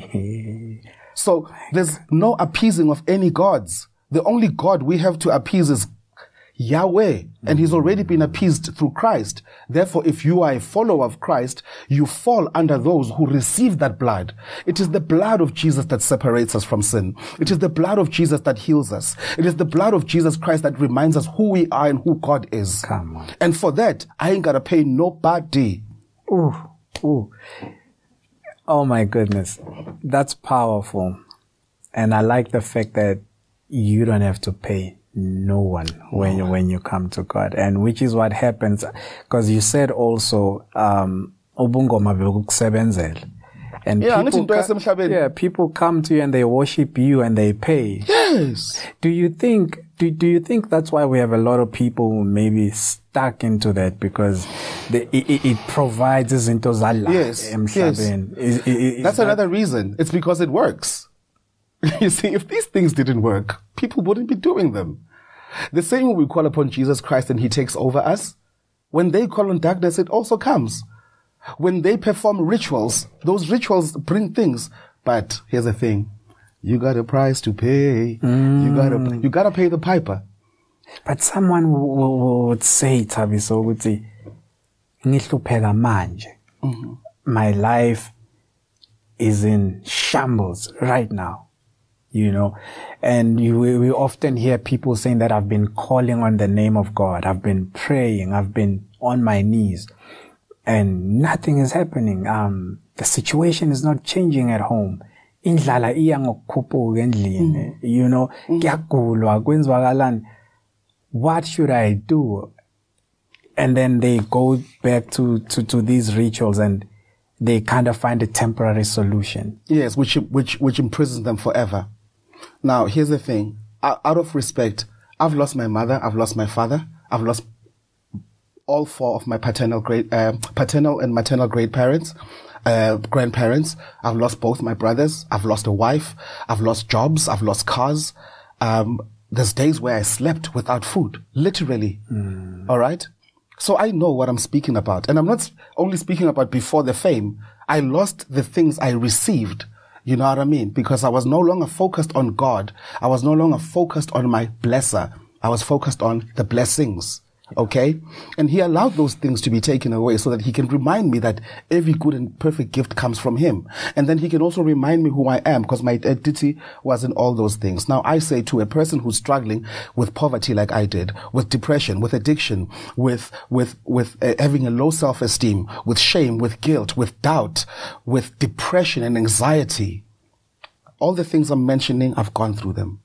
So there's no appeasing of any gods. The only God we have to appease is Yahweh, and he's already been appeased through Christ. Therefore, if you are a follower of Christ, you fall under those who receive that blood. It is the blood of Jesus that separates us from sin. It is the blood of Jesus that heals us. It is the blood of Jesus Christ that reminds us who we are and who God is. Come on. And for that, I ain't gotta pay nobody. Ooh. Oh my goodness. That's powerful. And I like the fact that you don't have to pay no one when you come to God, and which is what happens, because you said also ubungoma bekusebenzela, and people come to you and they worship you and they pay. Yes. Do you think that's why we have a lot of people maybe stuck into that, because it provides us into zala? Yes. That's another reason. It's because it works. You see, if these things didn't work, people wouldn't be doing them. The same way we call upon Jesus Christ and he takes over us, When they call on darkness, it also comes. When they perform rituals, those rituals bring things. But here's the thing. You got a price to pay. You gotta pay the piper. But someone would say, Thabiso, would say, ngihlupheka manje. My life is in shambles right now. You know, and we often hear people saying that I've been calling on the name of God. I've been praying. I've been on my knees and nothing is happening. The situation is not changing at home. Indlala iya ngokukhuphuka endlini. You know, kuyagulwa kwenziwakalani. What should I do? And then they go back to these rituals and they kind of find a temporary solution. Yes, which imprisons them forever. Now, here's the thing. Out of respect, I've lost my mother, I've lost my father, I've lost all four of my paternal and maternal grandparents. I've lost both my brothers. I've lost a wife. I've lost jobs. I've lost cars. There's days where I slept without food, literally. All right. So I know what I'm speaking about. And I'm not only speaking about before the fame. I lost the things I received. You know what I mean? Because I was no longer focused on God. I was no longer focused on my blesser. I was focused on the blessings. Okay? And he allowed those things to be taken away so that he can remind me that every good and perfect gift comes from him. And then he can also remind me who I am, because my identity was in all those things. Now I say to a person who's struggling with poverty like I did, with depression, with addiction, with having a low self-esteem, with shame, with guilt, with doubt, with depression and anxiety, all the things I'm mentioning, I've gone through them.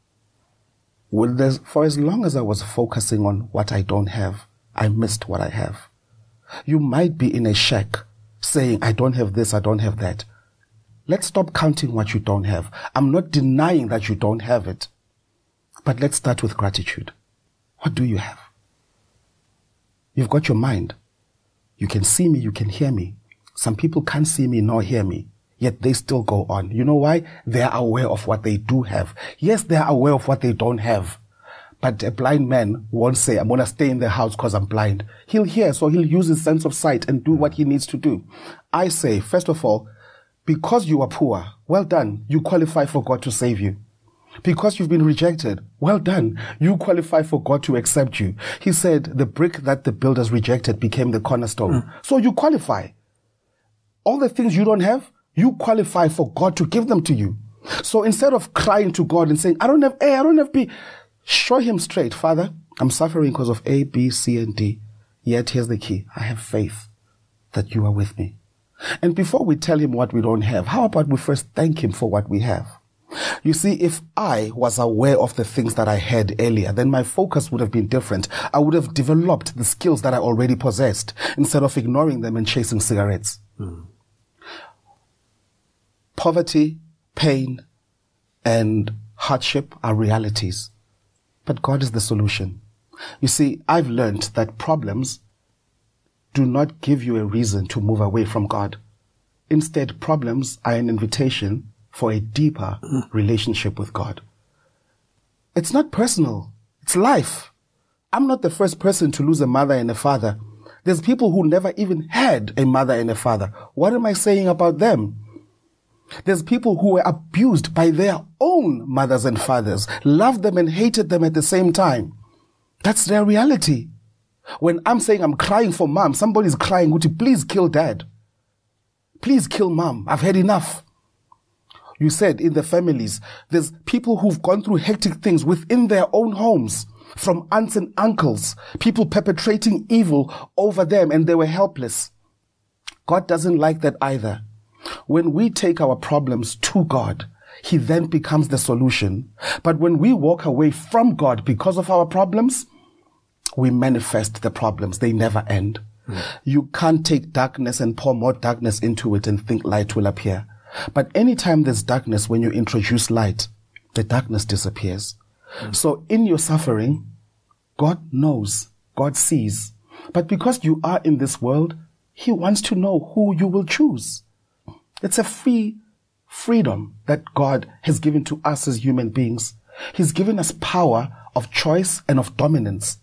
For as long as I was focusing on what I don't have, I missed what I have. You might be in a shack saying, I don't have this, I don't have that. Let's stop counting what you don't have. I'm not denying that you don't have it. But let's start with gratitude. What do you have? You've got your mind. You can see me, you can hear me. Some people can't see me nor hear me, yet they still go on. You know why? They are aware of what they do have. Yes, they are aware of what they don't have. But a blind man won't say, I'm going to stay in the house because I'm blind. He'll hear, so he'll use his sense of sight and do what he needs to do. I say, first of all, because you are poor, well done. You qualify for God to save you. Because you've been rejected, well done. You qualify for God to accept you. He said, the brick that the builders rejected became the cornerstone. So you qualify. All the things you don't have, you qualify for God to give them to you. So instead of crying to God and saying, I don't have A, I don't have B, show him straight, Father, I'm suffering because of A, B, C, and D. Yet here's the key. I have faith that you are with me. And before we tell him what we don't have, how about we first thank him for what we have? You see, if I was aware of the things that I had earlier, then my focus would have been different. I would have developed the skills that I already possessed instead of ignoring them and chasing cigarettes. Poverty, pain, and hardship are realities. But God is the solution. You see, I've learned that problems do not give you a reason to move away from God. Instead, problems are an invitation for a deeper relationship with God. It's not personal. It's life. I'm not the first person to lose a mother and a father. There's people who never even had a mother and a father. What am I saying about them? There's people who were abused by their own mothers and fathers, loved them and hated them at the same time. That's their reality. When I'm saying I'm crying for mom, somebody's crying, would you please kill dad? Please kill mom. I've had enough. You said in the families, there's people who've gone through hectic things within their own homes, from aunts and uncles, people perpetrating evil over them, and they were helpless. God doesn't like that either. When we take our problems to God, he then becomes the solution. But when we walk away from God because of our problems, we manifest the problems. They never end. You can't take darkness and pour more darkness into it and think light will appear. But anytime there's darkness, when you introduce light, the darkness disappears. So in your suffering, God knows, God sees. But because you are in this world, he wants to know who you will choose. It's a freedom that God has given to us as human beings. He's given us power of choice and of dominance.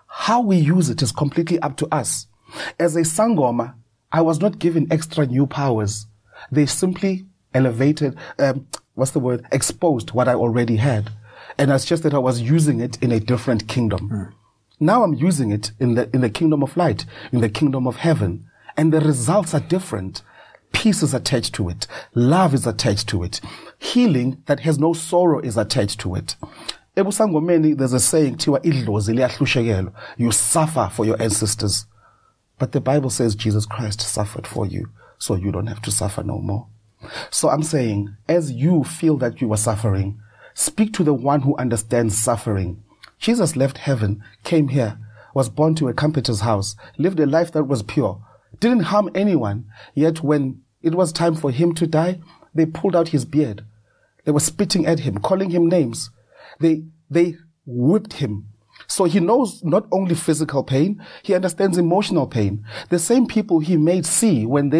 How we use it is completely up to us. As a Sangoma, I was not given extra new powers. They simply elevated, exposed what I already had. And it's just that I was using it in a different kingdom. Now I'm using it in the kingdom of light, in the kingdom of heaven. And the results are different. Peace is attached to it. Love is attached to it. Healing that has no sorrow is attached to it. Ebusangomeni, there's a saying, you suffer for your ancestors. But the Bible says Jesus Christ suffered for you, so you don't have to suffer no more. So I'm saying, as you feel that you are suffering, speak to the one who understands suffering. Jesus left heaven, came here, was born to a carpenter's house, lived a life that was pure, didn't harm anyone. Yet when it was time for him to die, they pulled out his beard. They were spitting at him, calling him names. They whipped him. So he knows not only physical pain, he understands emotional pain. The same people he made see when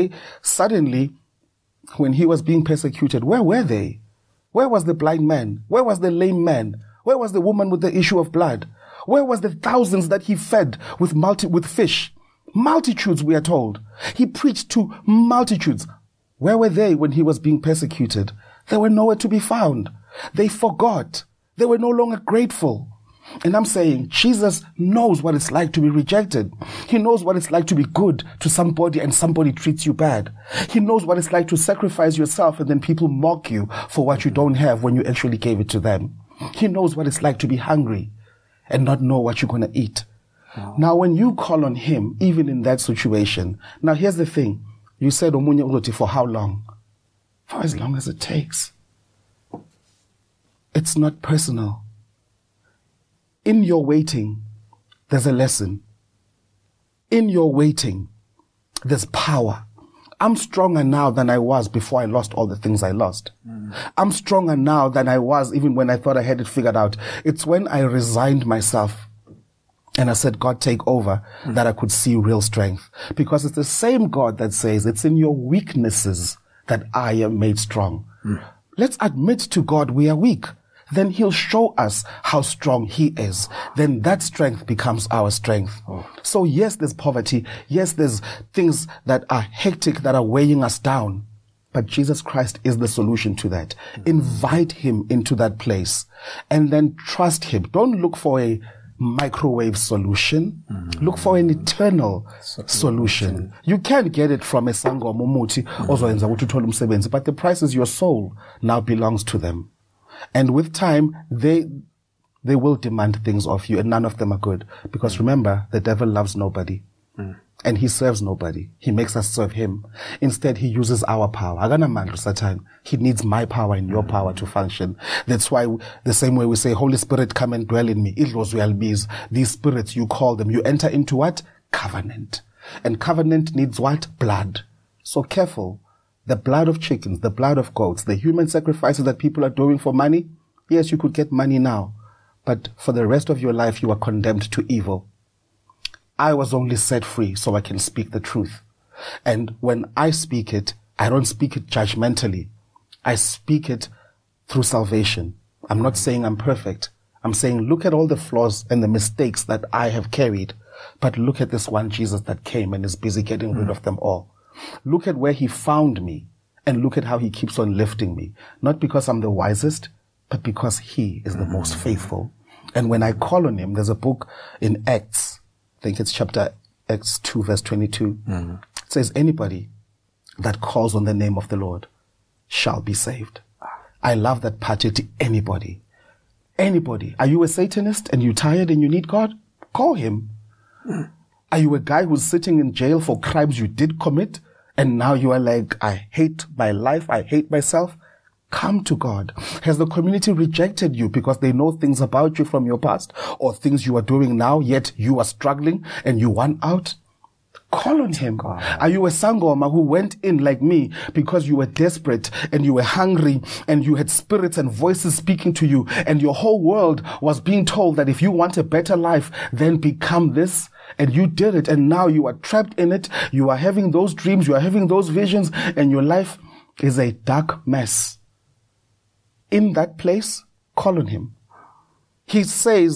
he was being persecuted, where were they? Where was the blind man? Where was the lame man? Where was the woman with the issue of blood? Where was the thousands that he fed with fish? Multitudes, we are told. He preached to multitudes. Where were they when he was being persecuted? They were nowhere to be found. They forgot. They were no longer grateful. And I'm saying Jesus knows what it's like to be rejected. He knows what it's like to be good to somebody and somebody treats you bad. He knows what it's like to sacrifice yourself and then people mock you for what you don't have when you actually gave it to them. He knows what it's like to be hungry and not know what you're going to eat. Wow. Now, when you call on him, even in that situation, now here's the thing. You said, for how long? For as long as it takes. It's not personal. In your waiting, there's a lesson. In your waiting, there's power. I'm stronger now than I was before I lost all the things I lost. I'm stronger now than I was even when I thought I had it figured out. It's when I resigned myself and I said, God, take over, that I could see real strength. Because it's the same God that says, it's in your weaknesses that I am made strong. Let's admit to God we are weak. Then he'll show us how strong he is. Then that strength becomes our strength. So yes, there's poverty. Yes, there's things that are hectic, that are weighing us down. But Jesus Christ is the solution to that. Invite him into that place and then trust him. Don't look for a microwave solution. Look for an eternal solution. You can't get it from a sangoma umuthi ozoyenza ukuthi uthole umsebenzi, but the price is your soul now belongs to them. And with time, they will demand things of you, and none of them are good. Because remember, the devil loves nobody. And he serves nobody. He makes us serve him. Instead, he uses our power. He needs my power and your power to function. That's why the same way we say, Holy Spirit, come and dwell in me. These spirits, you call them. You enter into what? Covenant. And covenant needs what? Blood. So careful. The blood of chickens, the blood of goats, the human sacrifices that people are doing for money. Yes, you could get money now. But for the rest of your life, you are condemned to evil. I was only set free so I can speak the truth. And when I speak it, I don't speak it judgmentally. I speak it through salvation. I'm not saying I'm perfect. I'm saying look at all the flaws and the mistakes that I have carried. But look at this one Jesus that came and is busy getting rid of them all. Look at where he found me and look at how he keeps on lifting me. Not because I'm the wisest, but because he is the most faithful. And when I call on him, there's a book in Acts, I think it's chapter Acts 2 verse 22. It says anybody that calls on the name of the Lord shall be saved. I love that part. Anybody. Anybody. Are you a Satanist and you're tired and you need God? Call him. Are you a guy who's sitting in jail for crimes you did commit? And now you are like, I hate my life. I hate myself. Come to God. Has the community rejected you because they know things about you from your past or things you are doing now, yet you are struggling and you want out? Call on him. God. Are you a sangoma who went in like me because you were desperate and you were hungry and you had spirits and voices speaking to you and your whole world was being told that if you want a better life, then become this? And you did it, and now you are trapped in it. You are having those dreams, you are having those visions, and your life is a dark mess. In that place, call on him. He says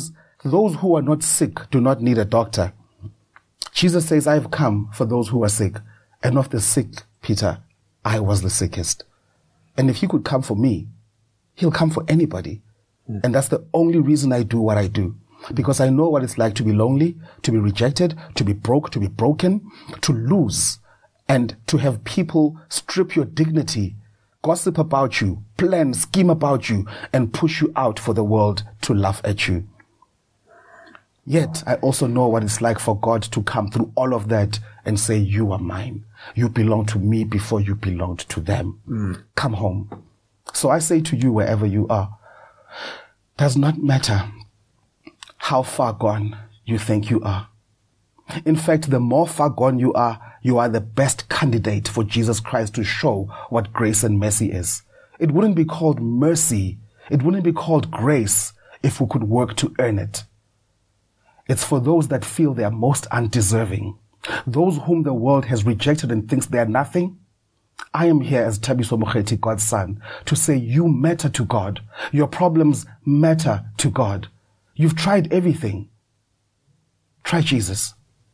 Those who are not sick do not need a doctor. Jesus says, I have come for those who are sick. And of the sick, Peter, I was the sickest. And if he could come for me, he'll come for anybody. And that's the only reason I do what I do. Because I know what it's like to be lonely, to be rejected, to be broke, to be broken, to lose, and to have people strip your dignity, gossip about you, plan, scheme about you, and push you out for the world to laugh at you. Yet, I also know what it's like for God to come through all of that and say, you are mine. You belong to me before you belonged to them. Come home. So I say to you, wherever you are, does not matter how far gone you think you are. In fact, the more far gone you are the best candidate for Jesus Christ to show what grace and mercy is. It wouldn't be called mercy. It wouldn't be called grace if we could work to earn it. It's for those that feel they are most undeserving, those whom the world has rejected and thinks they are nothing. I am here as Thabiso Mokheti, God's son, to say you matter to God. Your problems matter to God. You've tried everything. Try Jesus.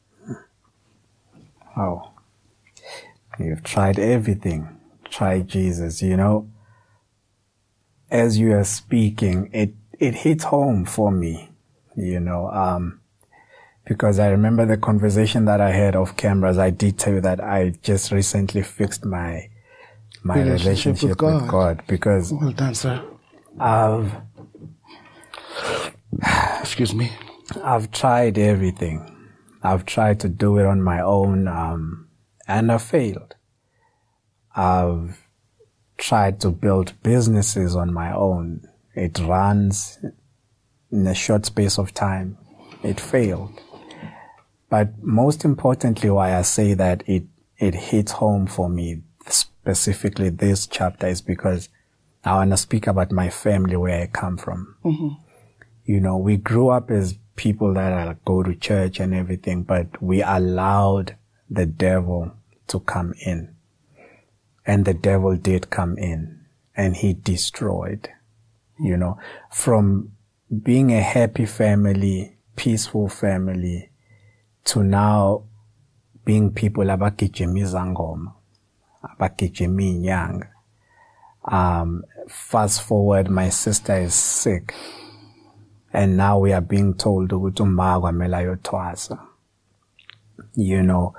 Oh, you've tried everything. Try Jesus. You know, as you are speaking, it hits home for me, you know, because I remember the conversation that I had off cameras. I did tell you that I just recently fixed my relationship with God because well done, sir. Excuse me. I've tried everything. I've tried to do it on my own, and I failed. I've tried to build businesses on my own. It runs in a short space of time. It failed. But most importantly, why I say that it hits home for me, specifically this chapter, is because I want to speak about my family, where I come from. You know, we grew up as people that go to church and everything, but we allowed the devil to come in. And the devil did come in, and he destroyed, you know, from being a happy family, peaceful family, to now being people abagijima izangoma, abagijima inyanga. Fast forward, my sister is sick. And now we are being told, you know,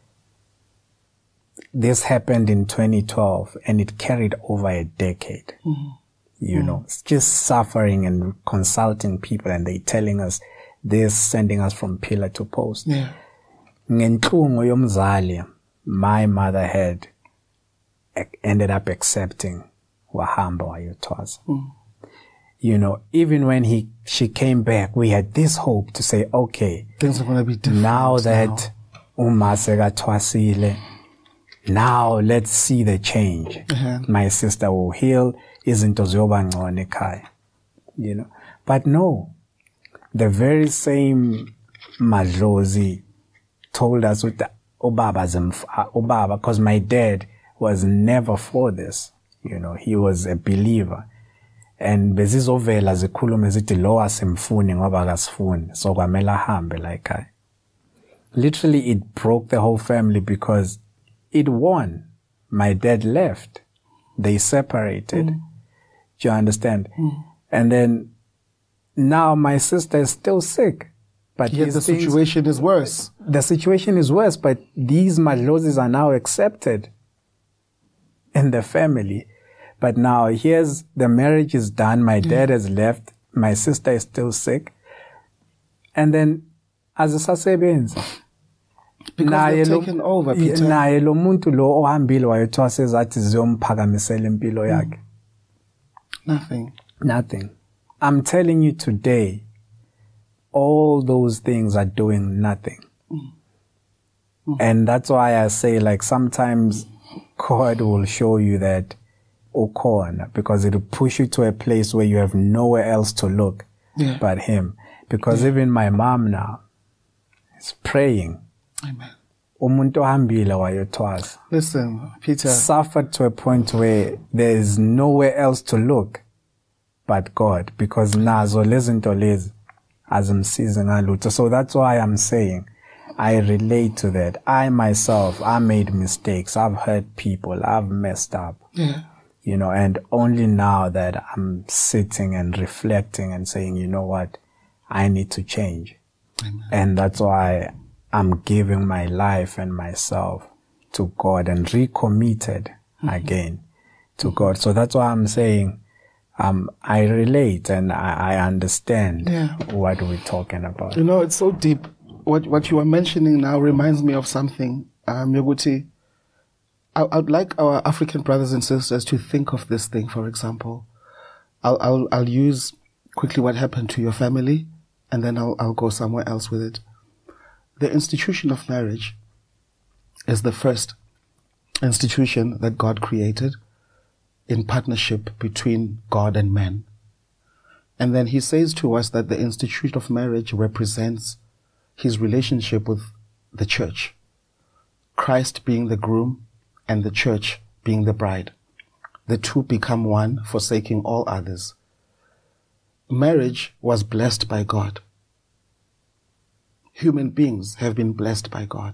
this happened in 2012 and it carried over a decade. You know, it's just suffering and consulting people, and they telling us this, sending us from pillar to post. Ngenhlungu yomzali, my mother had ended up accepting wahamba wayothwasa. You know, even when she came back, we had this hope to say, okay, things are going to be different now that umaseka thwasile, now let's see the change. My sister will heal, izinto ziyoba ngcono ekhaya. You know, but no, the very same madlozi told us with ubaba, because my dad was never for this. You know, he was a believer. And bezizovela zikhulume zithi lo asimfuni ngoba akasifuni, so kwamela hambe like I. Literally, it broke the whole family because it won. My dad left. They separated. Do you understand? And then now my sister is still sick. But yet the situation is worse. The situation is worse, but these madlozis are now accepted in the family. But now here's the marriage is done. My dad has left. My sister is still sick. And then as a sasebenzi, because they've taken over, Peter. Naye lo muntu lo ohambile wayothwasa ezathi ziyomphakamisela impilo yakhe. Nothing. I'm telling you today, all those things are doing nothing. And that's why I say, like, sometimes God will show you that ukhona, because it'll push you to a place where you have nowhere else to look but him. Because even my mom now is praying. Amen. Umuntu ohambile wayothwasa. Listen, Peter. Suffered to a point where there is nowhere else to look but God, because nazo lezinto lezi azimsizi ngalutho. So that's why I'm saying I relate to that. I myself, I made mistakes. I've hurt people. I've messed up. Yeah. You know, and only now that I'm sitting and reflecting and saying, you know what, I need to change. Amen. And that's why I'm giving my life and myself to God and recommitted again to God. So that's why I'm saying, I relate and I understand what we're talking about. You know, it's so deep. What you are mentioning now reminds me of something, Yoguti. I'd like our African brothers and sisters to think of this thing, for example. I'll use quickly what happened to your family, and then I'll go somewhere else with it. The institution of marriage is the first institution that God created in partnership between God and man. And then he says to us that the institution of marriage represents his relationship with the church, Christ being the groom and the church being the bride. The two become one, forsaking all others. Marriage was blessed by God. Human beings have been blessed by God.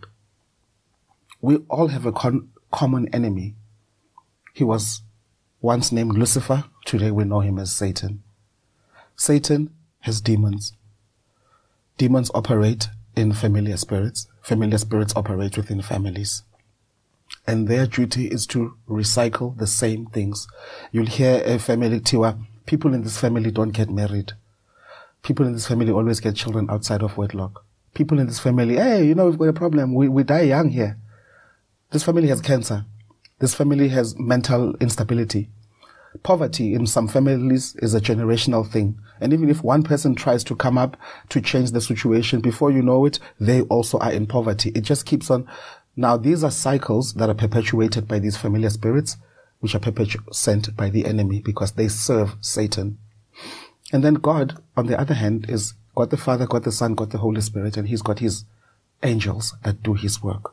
We all have a common enemy. He was once named Lucifer. Today we know him as Satan. Satan has demons. Demons operate in familiar spirits. Familiar spirits operate within families. And their duty is to recycle the same things. You'll hear a family, Tiwa, people in this family don't get married. People in this family always get children outside of wedlock. People in this family, hey, you know, we've got a problem. We die young here. This family has cancer. This family has mental instability. Poverty in some families is a generational thing. And even if one person tries to come up to change the situation, before you know it, they also are in poverty. It just keeps on. Now, these are cycles that are perpetuated by these familiar spirits, which are sent by the enemy because they serve Satan. And then God, on the other hand, is God the Father, God the Son, God the Holy Spirit, and he's got his angels that do his work.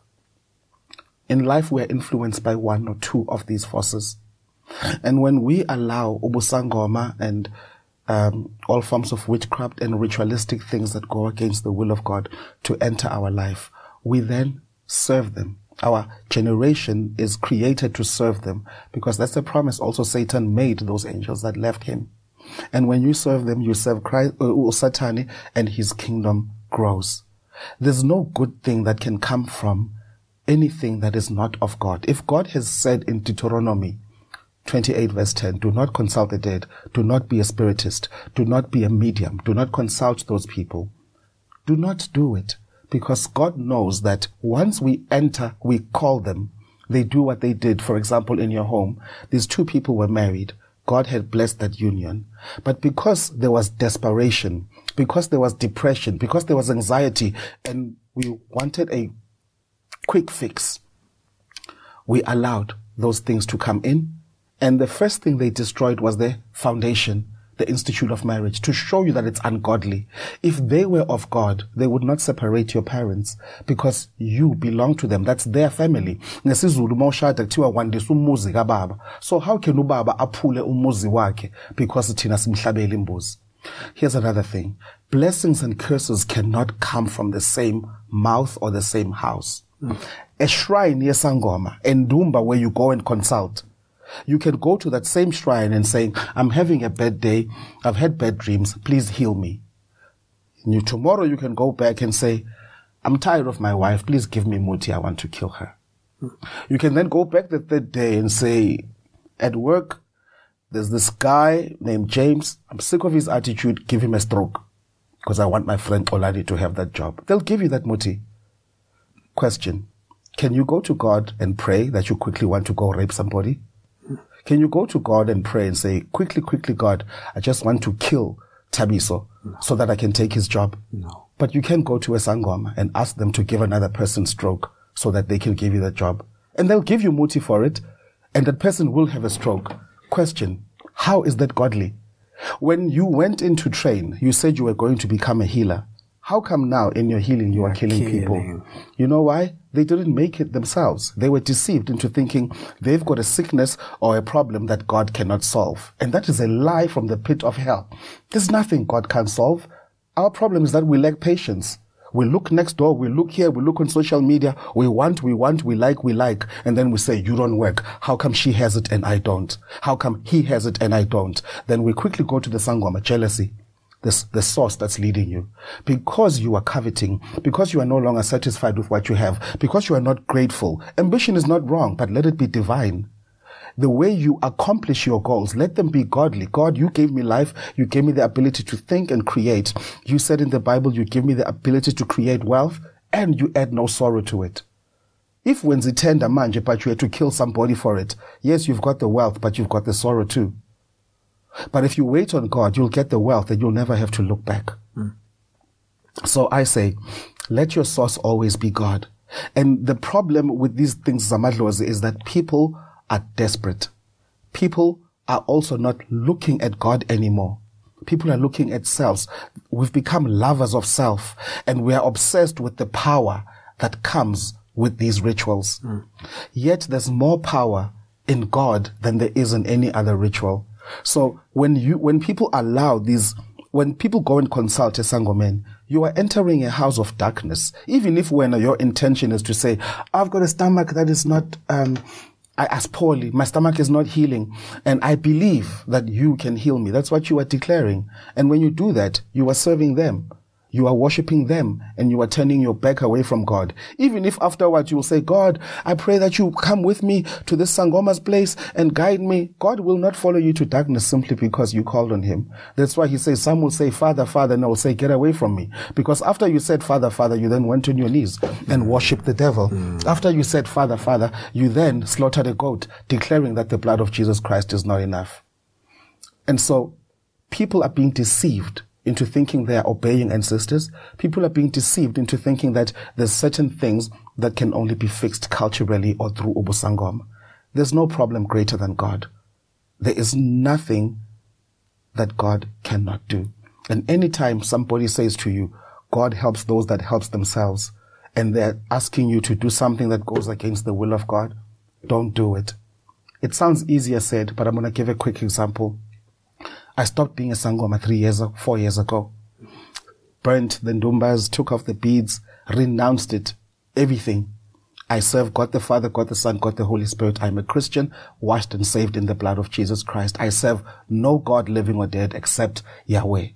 In life, we are influenced by one or two of these forces. And when we allow ubusangoma and all forms of witchcraft and ritualistic things that go against the will of God to enter our life, we then serve them. Our generation is created to serve them because that's the promise also Satan made those angels that left him. And when you serve them, you serve Christ, Satan, and his kingdom grows. There's no good thing that can come from anything that is not of God. If God has said in Deuteronomy 28 verse 10, do not consult the dead, do not be a spiritist, do not be a medium, do not consult those people. Do not do it. Because God knows that once we enter, we call them. They do what they did. For example, in your home, these two people were married. God had blessed that union. But because there was desperation, because there was depression, because there was anxiety, and we wanted a quick fix, we allowed those things to come in. And the first thing they destroyed was the foundation, the institute of marriage, to show you that it's ungodly. If they were of God, they would not separate your parents because you belong to them. That's their family. So how can ubaba aphule umuzi wakhe because thina simhlabela imbuzi? Here's another thing. Blessings and curses cannot come from the same mouth or the same house. A shrine yesangoma, Endumba, where you go and consult. You can go to that same shrine and say, I'm having a bad day. I've had bad dreams. Please heal me. Tomorrow you can go back and say, I'm tired of my wife. Please give me muti. I want to kill her. You can then go back the third day and say, at work, there's this guy named James. I'm sick of his attitude. Give him a stroke because I want my friend Oladi to have that job. They'll give you that muti. Question. Can you go to God and pray that you quickly want to go rape somebody? Can you go to God and pray and say, quickly, God, I just want to kill Tabiso so that I can take his job? No. But you can go to a sangoma and ask them to give another person stroke so that they can give you the job. And they'll give you muti for it, and that person will have a stroke. Question, how is that godly? When you went in to train, you said you were going to become a healer. How come now in your healing you are killing people? You know why? They didn't make it themselves. They were deceived into thinking they've got a sickness or a problem that God cannot solve. And that is a lie from the pit of hell. There's nothing God can't solve. Our problem is that we lack patience. We look next door, we look here, we look on social media, we want, we like, and then we say, you don't work. How come she has it and I don't? How come he has it and I don't? Then we quickly go to the sangoma, jealousy, the source that's leading you. Because you are coveting, because you are no longer satisfied with what you have, because you are not grateful. Ambition is not wrong, but let it be divine. The way you accomplish your goals, let them be godly. God, you gave me life. You gave me the ability to think and create. You said in the Bible, you give me the ability to create wealth, and you add no sorrow to it. If when tender manje, but you had to kill somebody for it, yes, you've got the wealth, but you've got the sorrow too. But if you wait on God, you'll get the wealth and you'll never have to look back. So I say, let your source always be God. And the problem with these things, Zamadlozi, is that people are desperate. People are also not looking at God anymore. People are looking at selves. We've become lovers of self, and we are obsessed with the power that comes with these rituals. Yet there's more power in God than there is in any other ritual. So when people allow these, when people go and consult a sangoman, you are entering a house of darkness. Even if when your intention is to say, I've got a stomach that is not, I ask poorly, my stomach is not healing, and I believe that you can heal me. That's what you are declaring. And when you do that, you are serving them. You are worshiping them, and you are turning your back away from God. Even if afterwards you will say, God, I pray that you come with me to this Sangoma's place and guide me. God will not follow you to darkness simply because you called on him. That's why he says, some will say, Father, Father, and I will say, get away from me. Because after you said, Father, Father, you then went on your knees and worshiped the devil. After you said, Father, Father, you then slaughtered a goat, declaring that the blood of Jesus Christ is not enough. And so people are being deceived into thinking they are obeying ancestors. People are being deceived into thinking that there's certain things that can only be fixed culturally or through ubusangoma. There's no problem greater than God. There is nothing that God cannot do. And anytime somebody says to you, God helps those that helps themselves, and they're asking you to do something that goes against the will of God, don't do it. It sounds easier said, but I'm going to give a quick example. I stopped being a sangoma 4 years ago. Burnt the ndumbas, took off the beads, renounced it, everything. I serve God the Father, God the Son, God the Holy Spirit. I'm a Christian, washed and saved in the blood of Jesus Christ. I serve no God living or dead except Yahweh.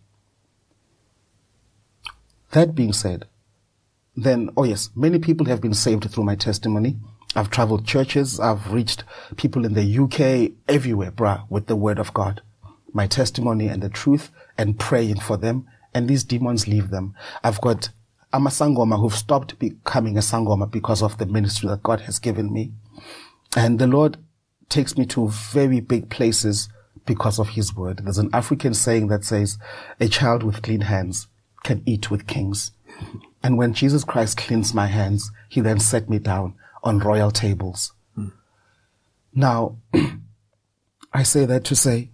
That being said, then, oh yes, many people have been saved through my testimony. I've traveled churches, I've reached people in the UK, everywhere, with the word of God. My testimony and the truth, and praying for them, and these demons leave them. I'm a sangoma who've stopped becoming a sangoma because of the ministry that God has given me. And the Lord takes me to very big places because of his word. There's an African saying that says, a child with clean hands can eat with kings. And when Jesus Christ cleansed my hands, he then set me down on royal tables. Now, I say that to say,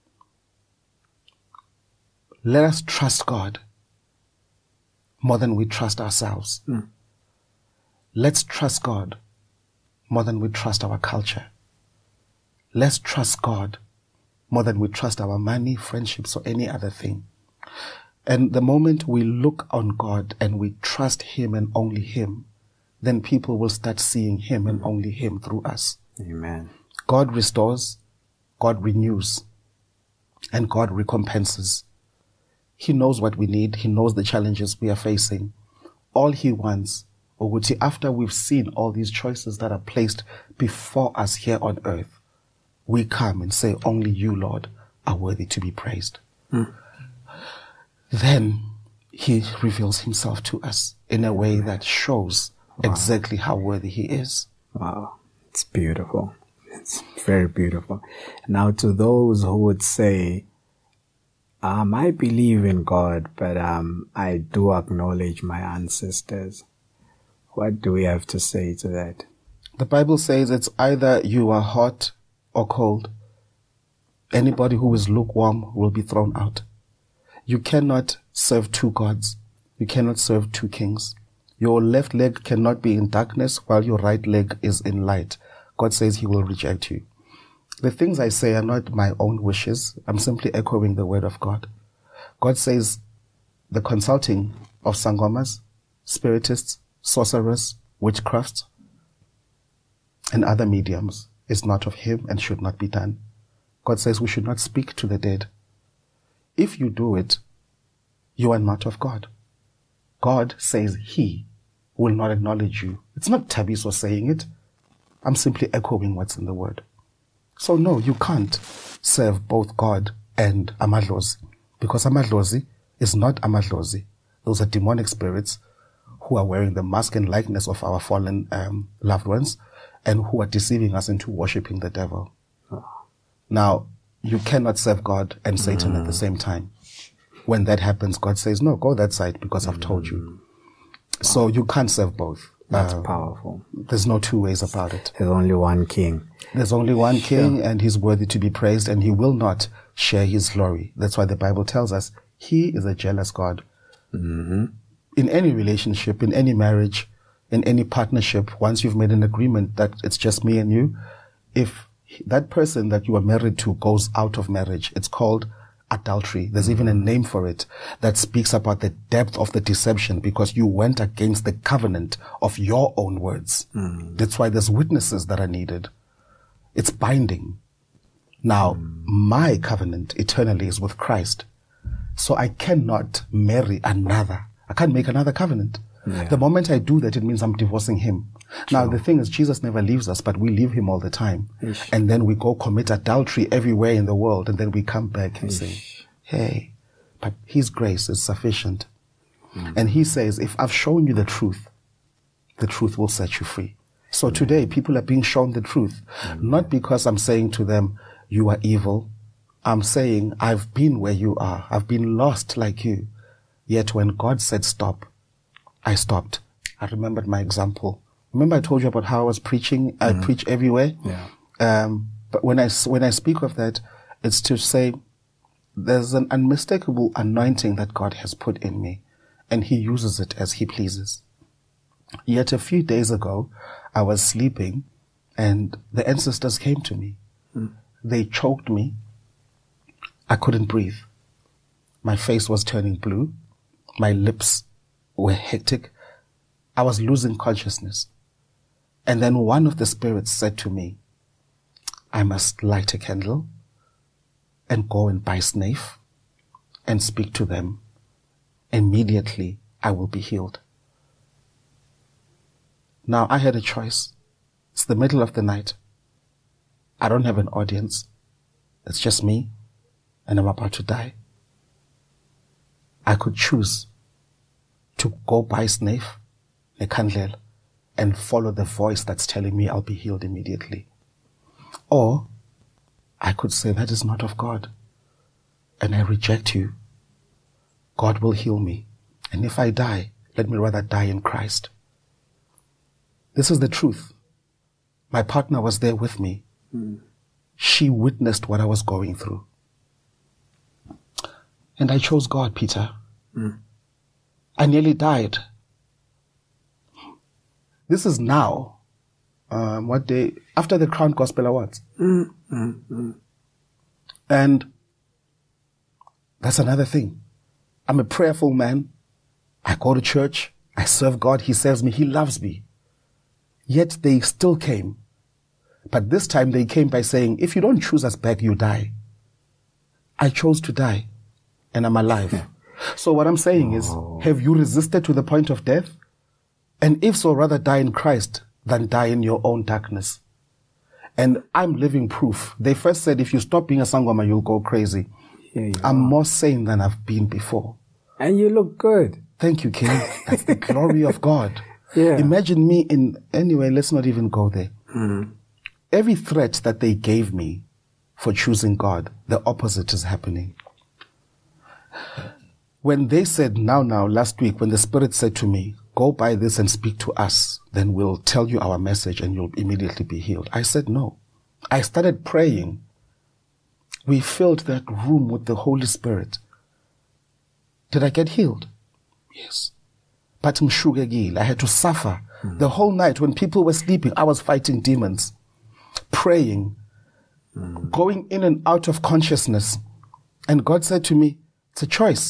let us trust God more than we trust ourselves. Let's trust God more than we trust our culture. Let's trust God more than we trust our money, friendships, or any other thing. And the moment we look on God and we trust him and only him, then people will start seeing him and only him through us. Amen. God restores, God renews, and God recompenses. He knows what we need. He knows the challenges we are facing. All he wants, Oguti, after we've seen all these choices that are placed before us here on earth, we come and say, only you, Lord, are worthy to be praised. Then he reveals himself to us in a way that shows exactly how worthy he is. Wow. It's beautiful. It's very beautiful. Now, to those who would say, I believe in God, but I do acknowledge my ancestors. What do we have to say to that? The Bible says it's either you are hot or cold. Anybody who is lukewarm will be thrown out. You cannot serve two gods. You cannot serve two kings. Your left leg cannot be in darkness while your right leg is in light. God says he will reject you. The things I say are not my own wishes. I'm simply echoing the word of God. God says, the consulting of sangomas, spiritists, sorcerers, witchcrafts, and other mediums is not of him and should not be done. God says we should not speak to the dead. If you do it, you are not of God. God says he will not acknowledge you. It's not Thabiso saying it. I'm simply echoing what's in the word. So no, you can't serve both God and amadlozi, because amadlozi is not amadlozi. Those are demonic spirits who are wearing the mask and likeness of our fallen loved ones and who are deceiving us into worshipping the devil. Now, you cannot serve God and Satan at the same time. When that happens, God says, no, go that side because I've told you. So you can't serve both. That's powerful. There's no two ways about it. There's only one king. There's only one king, and he's worthy to be praised, and he will not share his glory. That's why the Bible tells us he is a jealous God. Mm-hmm. In any relationship, in any marriage, in any partnership, once you've made an agreement that it's just me and you, if that person that you are married to goes out of marriage, it's called adultery. There's even a name for it that speaks about the depth of the deception because you went against the covenant of your own words. That's why there's witnesses that are needed. It's binding. Now, my covenant eternally is with Christ. So I cannot marry another. I can't make another covenant. Yeah. The moment I do that, it means I'm divorcing him. Now, the thing is, Jesus never leaves us, but we leave him all the time. Ish. And then we go commit adultery everywhere in the world, and then we come back and say, hey, but his grace is sufficient. And he says, if I've shown you the truth will set you free. So today, people are being shown the truth, not because I'm saying to them, you are evil. I'm saying, I've been where you are. I've been lost like you. Yet when God said stop, I stopped. I remembered my example. Remember I told you about how I was preaching? I preach everywhere. Yeah. But when I speak of that, it's to say there's an unmistakable anointing that God has put in me, and he uses it as he pleases. Yet a few days ago, I was sleeping, and the ancestors came to me. They choked me. I couldn't breathe. My face was turning blue. My lips were hectic. I was losing consciousness. And then one of the spirits said to me, I must light a candle and go and buy snuff and speak to them. Immediately, I will be healed. Now, I had a choice. It's the middle of the night. I don't have an audience. It's just me, and I'm about to die. I could choose to go buy snuff, a candle, and follow the voice that's telling me I'll be healed immediately. Or I could say that is not of God, and I reject you. God will heal me. And if I die, let me rather die in Christ. This is the truth. My partner was there with me. She witnessed what I was going through. And I chose God, Peter. I nearly died. This is now. What day? After the Crown Gospel Awards. And that's another thing. I'm a prayerful man. I go to church. I serve God. He serves me. He loves me. Yet they still came. But this time they came by saying, if you don't choose us back, you die. I chose to die. And I'm alive. So what I'm saying is, have you resisted to the point of death? And if so, rather die in Christ than die in your own darkness. And I'm living proof. They first said, if you stop being a sangoma, you'll go crazy. I'm more sane than I've been before. And you look good. Thank you, King. That's the glory of God. Yeah. Imagine me anyway, let's not even go there. Every threat that they gave me for choosing God, the opposite is happening. When they said, now, last week, when the Spirit said to me, go buy this and speak to us, then we'll tell you our message and you'll immediately be healed. I said no. I started praying. We filled that room with the Holy Spirit. Did I get healed? Yes. But I had to suffer. The whole night when people were sleeping, I was fighting demons, praying, going in and out of consciousness. And God said to me, it's a choice.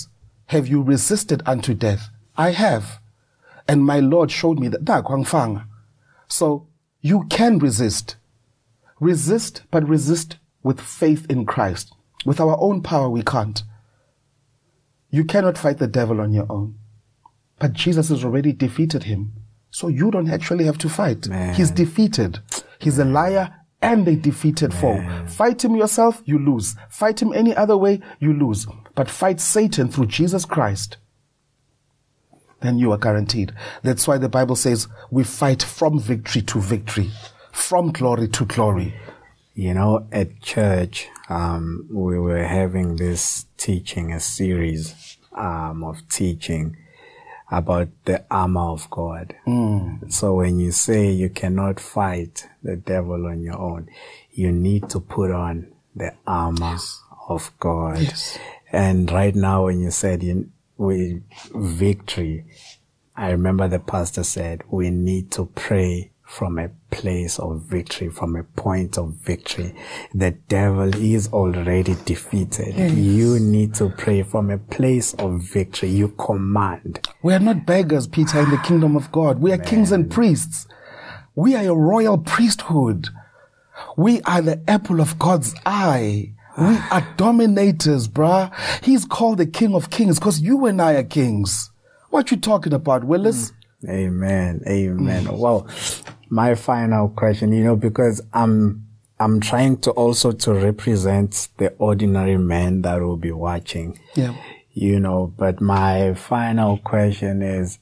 have you resisted unto death? I have. And my Lord showed me that. So you can resist. Resist, but resist with faith in Christ. With our own power, we can't. You cannot fight the devil on your own. But Jesus has already defeated him. So you don't actually have to fight. Man. He's defeated. He's a liar and a defeated foe. Fight him yourself, you lose. Fight him any other way, you lose. But fight Satan through Jesus Christ, then you are guaranteed. That's why the Bible says we fight from victory to victory, from glory to glory. You know, at church, we were having this teaching, a series of teaching about the armor of God. So when you say you cannot fight the devil on your own, you need to put on the armor of God. Yes. And right now when you said with victory, I remember the pastor said we need to pray from a place of victory, from a point of victory. The devil is already defeated. Yes. You need to pray from a place of victory. You command. We are not beggars, Peter, in the kingdom of God. We are kings and priests. We are a royal priesthood. We are the apple of God's eye. We are dominators, bruh. He's called the King of Kings because you and I are kings. What you talking about, Willis? Amen. Amen. Well, my final question, you know, because I'm trying to also to represent the ordinary man that will be watching. Yeah. You know, but my final question is,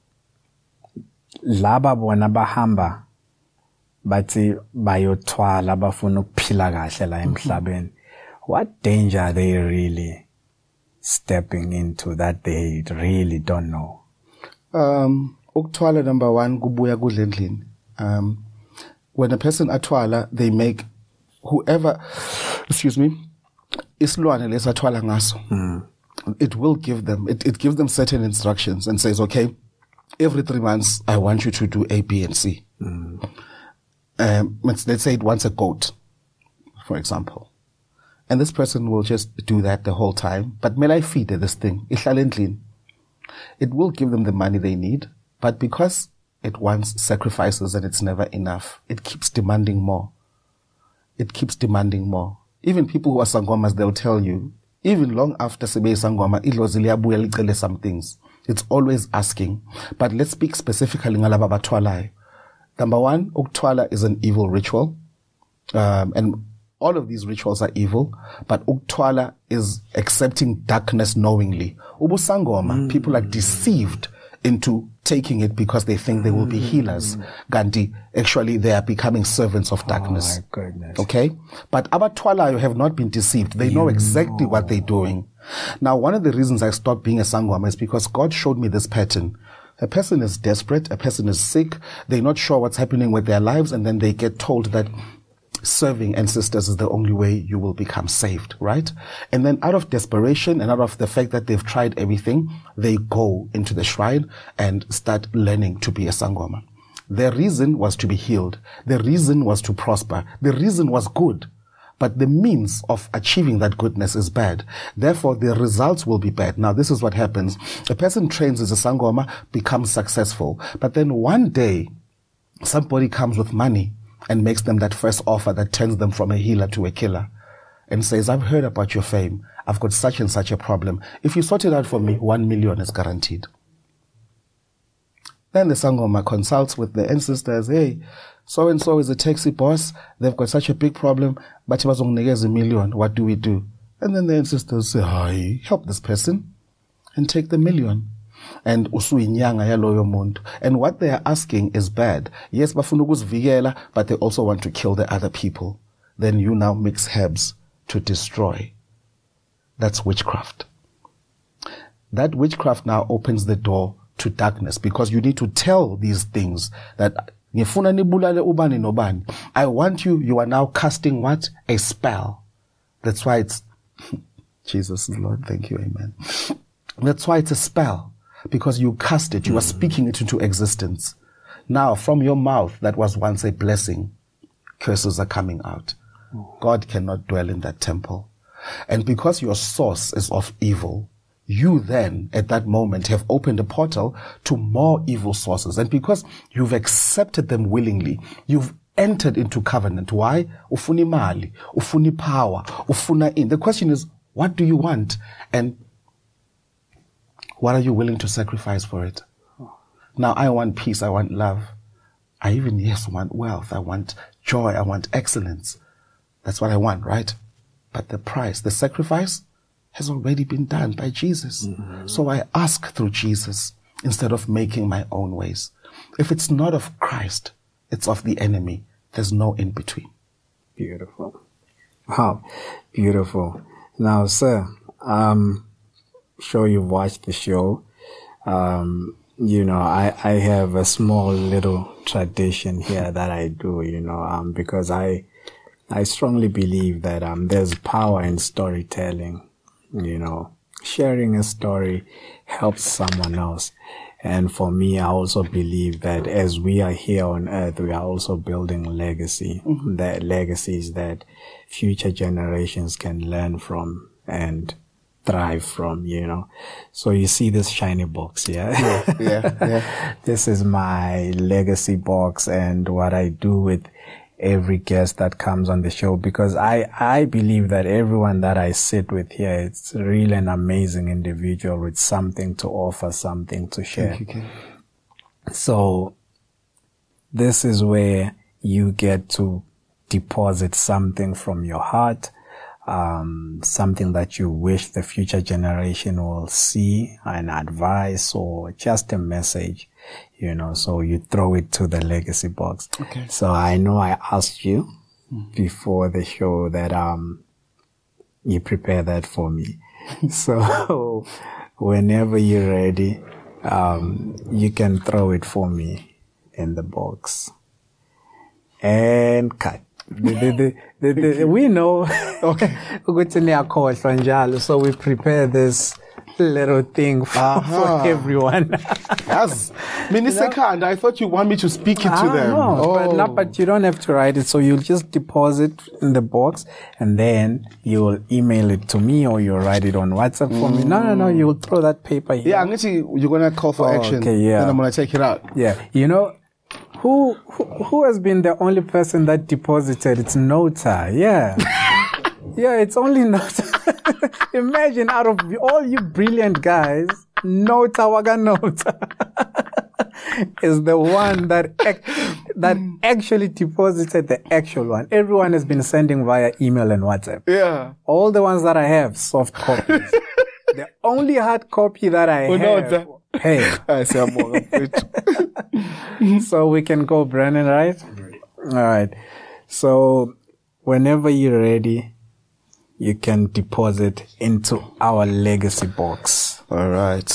laba bona bahamba bathi bayothwala bafuna ukuphila kahle la emhlabeni. What danger are they really stepping into that they really don't know? Ukuthwala, number one, kubuya kudla endlini. When a person athwala, they make whoever, isilwane lesathwala ngaso, it will give them, it gives them certain instructions and says, okay, every 3 months, I want you to do A, B, and C. Let's say it wants a goat, for example. And this person will just do that the whole time. But may I feed this thing? It will give them the money they need. But because it wants sacrifices and it's never enough, it keeps demanding more. It keeps demanding more. Even people who are sangomas, they'll tell you, even long after sebe sangoma, some things. It's always asking. But let's speak specifically ngalaba bathwalayo. Number one, ukuthwala is an evil ritual. And all of these rituals are evil, but ukuthwala is accepting darkness knowingly. Ubusangoma, people are deceived into taking it because they think they will be healers. Gandhi, actually they are becoming servants of darkness. Oh my goodness. Okay? But abathwalayo have not been deceived. They know exactly what they're doing. Now, one of the reasons I stopped being a sangoma is because God showed me this pattern. A person is desperate, a person is sick, they're not sure what's happening with their lives, and then they get told that serving ancestors is the only way you will become saved, right? And then out of desperation and out of the fact that they've tried everything, they go into the shrine and start learning to be a sangoma. Their reason was to be healed. The reason was to prosper. The reason was good. But the means of achieving that goodness is bad. Therefore, the results will be bad. Now, this is what happens. A person trains as a sangoma, becomes successful. But then one day, somebody comes with money and makes them that first offer that turns them from a healer to a killer and says, I've heard about your fame. I've got such and such a problem. If you sort it out for me, 1 million is guaranteed. Then the sangoma consults with the ancestors. Hey, so-and-so is a taxi boss. They've got such a big problem, but he was only $1 million. What do we do? And then the ancestors say, hi, help this person and take the $1 million. And usuinyanga yaloyo muntu. And what they are asking is bad. Yes, bafuna ukuzivikela, but they also want to kill the other people. Then you now mix herbs to destroy. That's witchcraft. That witchcraft now opens the door to darkness because you need to tell these things that I want you. You are now casting what? A spell. That's why it's Jesus is Lord. Thank you. Amen. That's why it's a spell. Because you cast it, you are speaking it into existence. Now, from your mouth that was once a blessing, curses are coming out. God cannot dwell in that temple. And because your source is of evil, you then, at that moment, have opened a portal to more evil sources. And because you've accepted them willingly, you've entered into covenant. Why? Ufuni mali, ufuni power, ufuna in. The question is, what do you want? And what are you willing to sacrifice for it? Now, I want peace, I want love. I even, yes, want wealth, I want joy, I want excellence. That's what I want, right? But the price, the sacrifice, has already been done by Jesus. Mm-hmm. So I ask through Jesus instead of making my own ways. If it's not of Christ, it's of the enemy. There's no in between. Beautiful. Wow. Beautiful. Now, sir, sure you've watched the show. You know, I have a small little tradition here that I do, you know, because I strongly believe that, there's power in storytelling. You know, sharing a story helps someone else. And for me, I also believe that as we are here on earth, we are also building legacy, mm-hmm. that legacies that future generations can learn from and thrive from, you know. So you see this shiny box, yeah. This is my legacy box and what I do with every guest that comes on the show, because I believe that everyone that I sit with here, it's really an amazing individual with something to offer, something to share. Thank you, Ken. So this is where you get to deposit something from your heart, something that you wish the future generation will see, an advice or just a message. You know, so you throw it to the legacy box. Okay. So I know I asked you before the show that you prepare that for me. So whenever you're ready, you can throw it for me in the box. And cut. We know. Okay. So we prepare this little thing for everyone. Yes. Second, I thought you want me to speak it to them. No, but you don't have to write it. So you'll just deposit in the box and then you'll email it to me or you'll write it on WhatsApp for me. No. You'll throw that paper here. Yeah, I'm going to, you're going to call for action. Okay, yeah. And I'm going to take it out. Yeah. You know, who has been the only person that deposited? It's Nota. Yeah. Yeah, it's only Nota. Imagine out of all you brilliant guys, Nota is the one that actually deposited the actual one. Everyone has been sending via email and WhatsApp. Yeah. All the ones that I have, soft copies. The only hard copy that I have. Hey. I say I'm more of it. So we can go, Brandon, right? All right. So whenever you're ready, you can deposit into our legacy box. All right.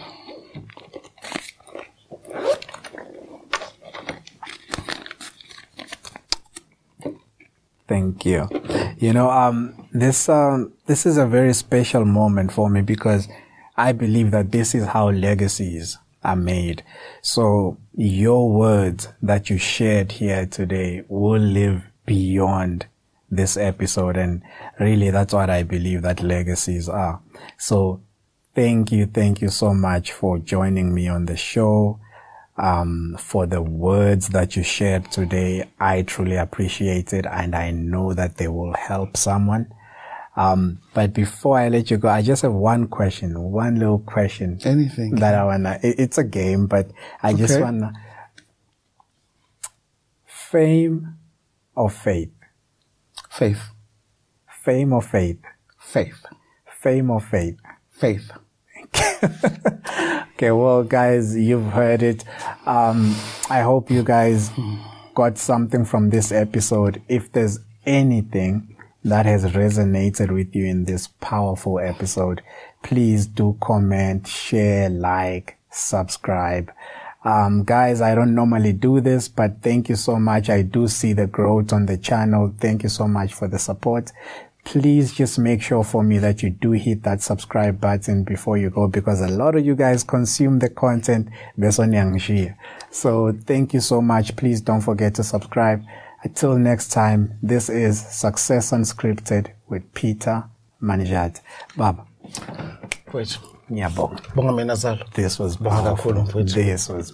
Thank you. You know, this is a very special moment for me because I believe that this is how legacies are made. So your words that you shared here today will live beyond this episode, and really that's what I believe that legacies are. So thank you so much for joining me on the show, for the words that you shared today. I truly appreciate it, and I know that they will help someone. But before I let you go, I just have one little question. Anything. That I wanna, it's a game, but I just wanna, fame or faith? Faith. Fame or faith? Faith. Fame or faith? Faith. Okay, well, guys, you've heard it. I hope you guys got something from this episode. If there's anything that has resonated with you in this powerful episode, please do comment, share, like, subscribe. Guys, I don't normally do this, but thank you so much. I do see the growth on the channel. Thank you so much for the support. Please just make sure for me that you do hit that subscribe button before you go, because a lot of you guys consume the content based on Yangshi. So thank you so much. Please don't forget to subscribe. Until next time, this is Success Unscripted with Peter Manjat. Baba. Wait. Ngiyabonga. Bonga mina Zalo. This was Bonga powerful. kakhulu mfowethu. This was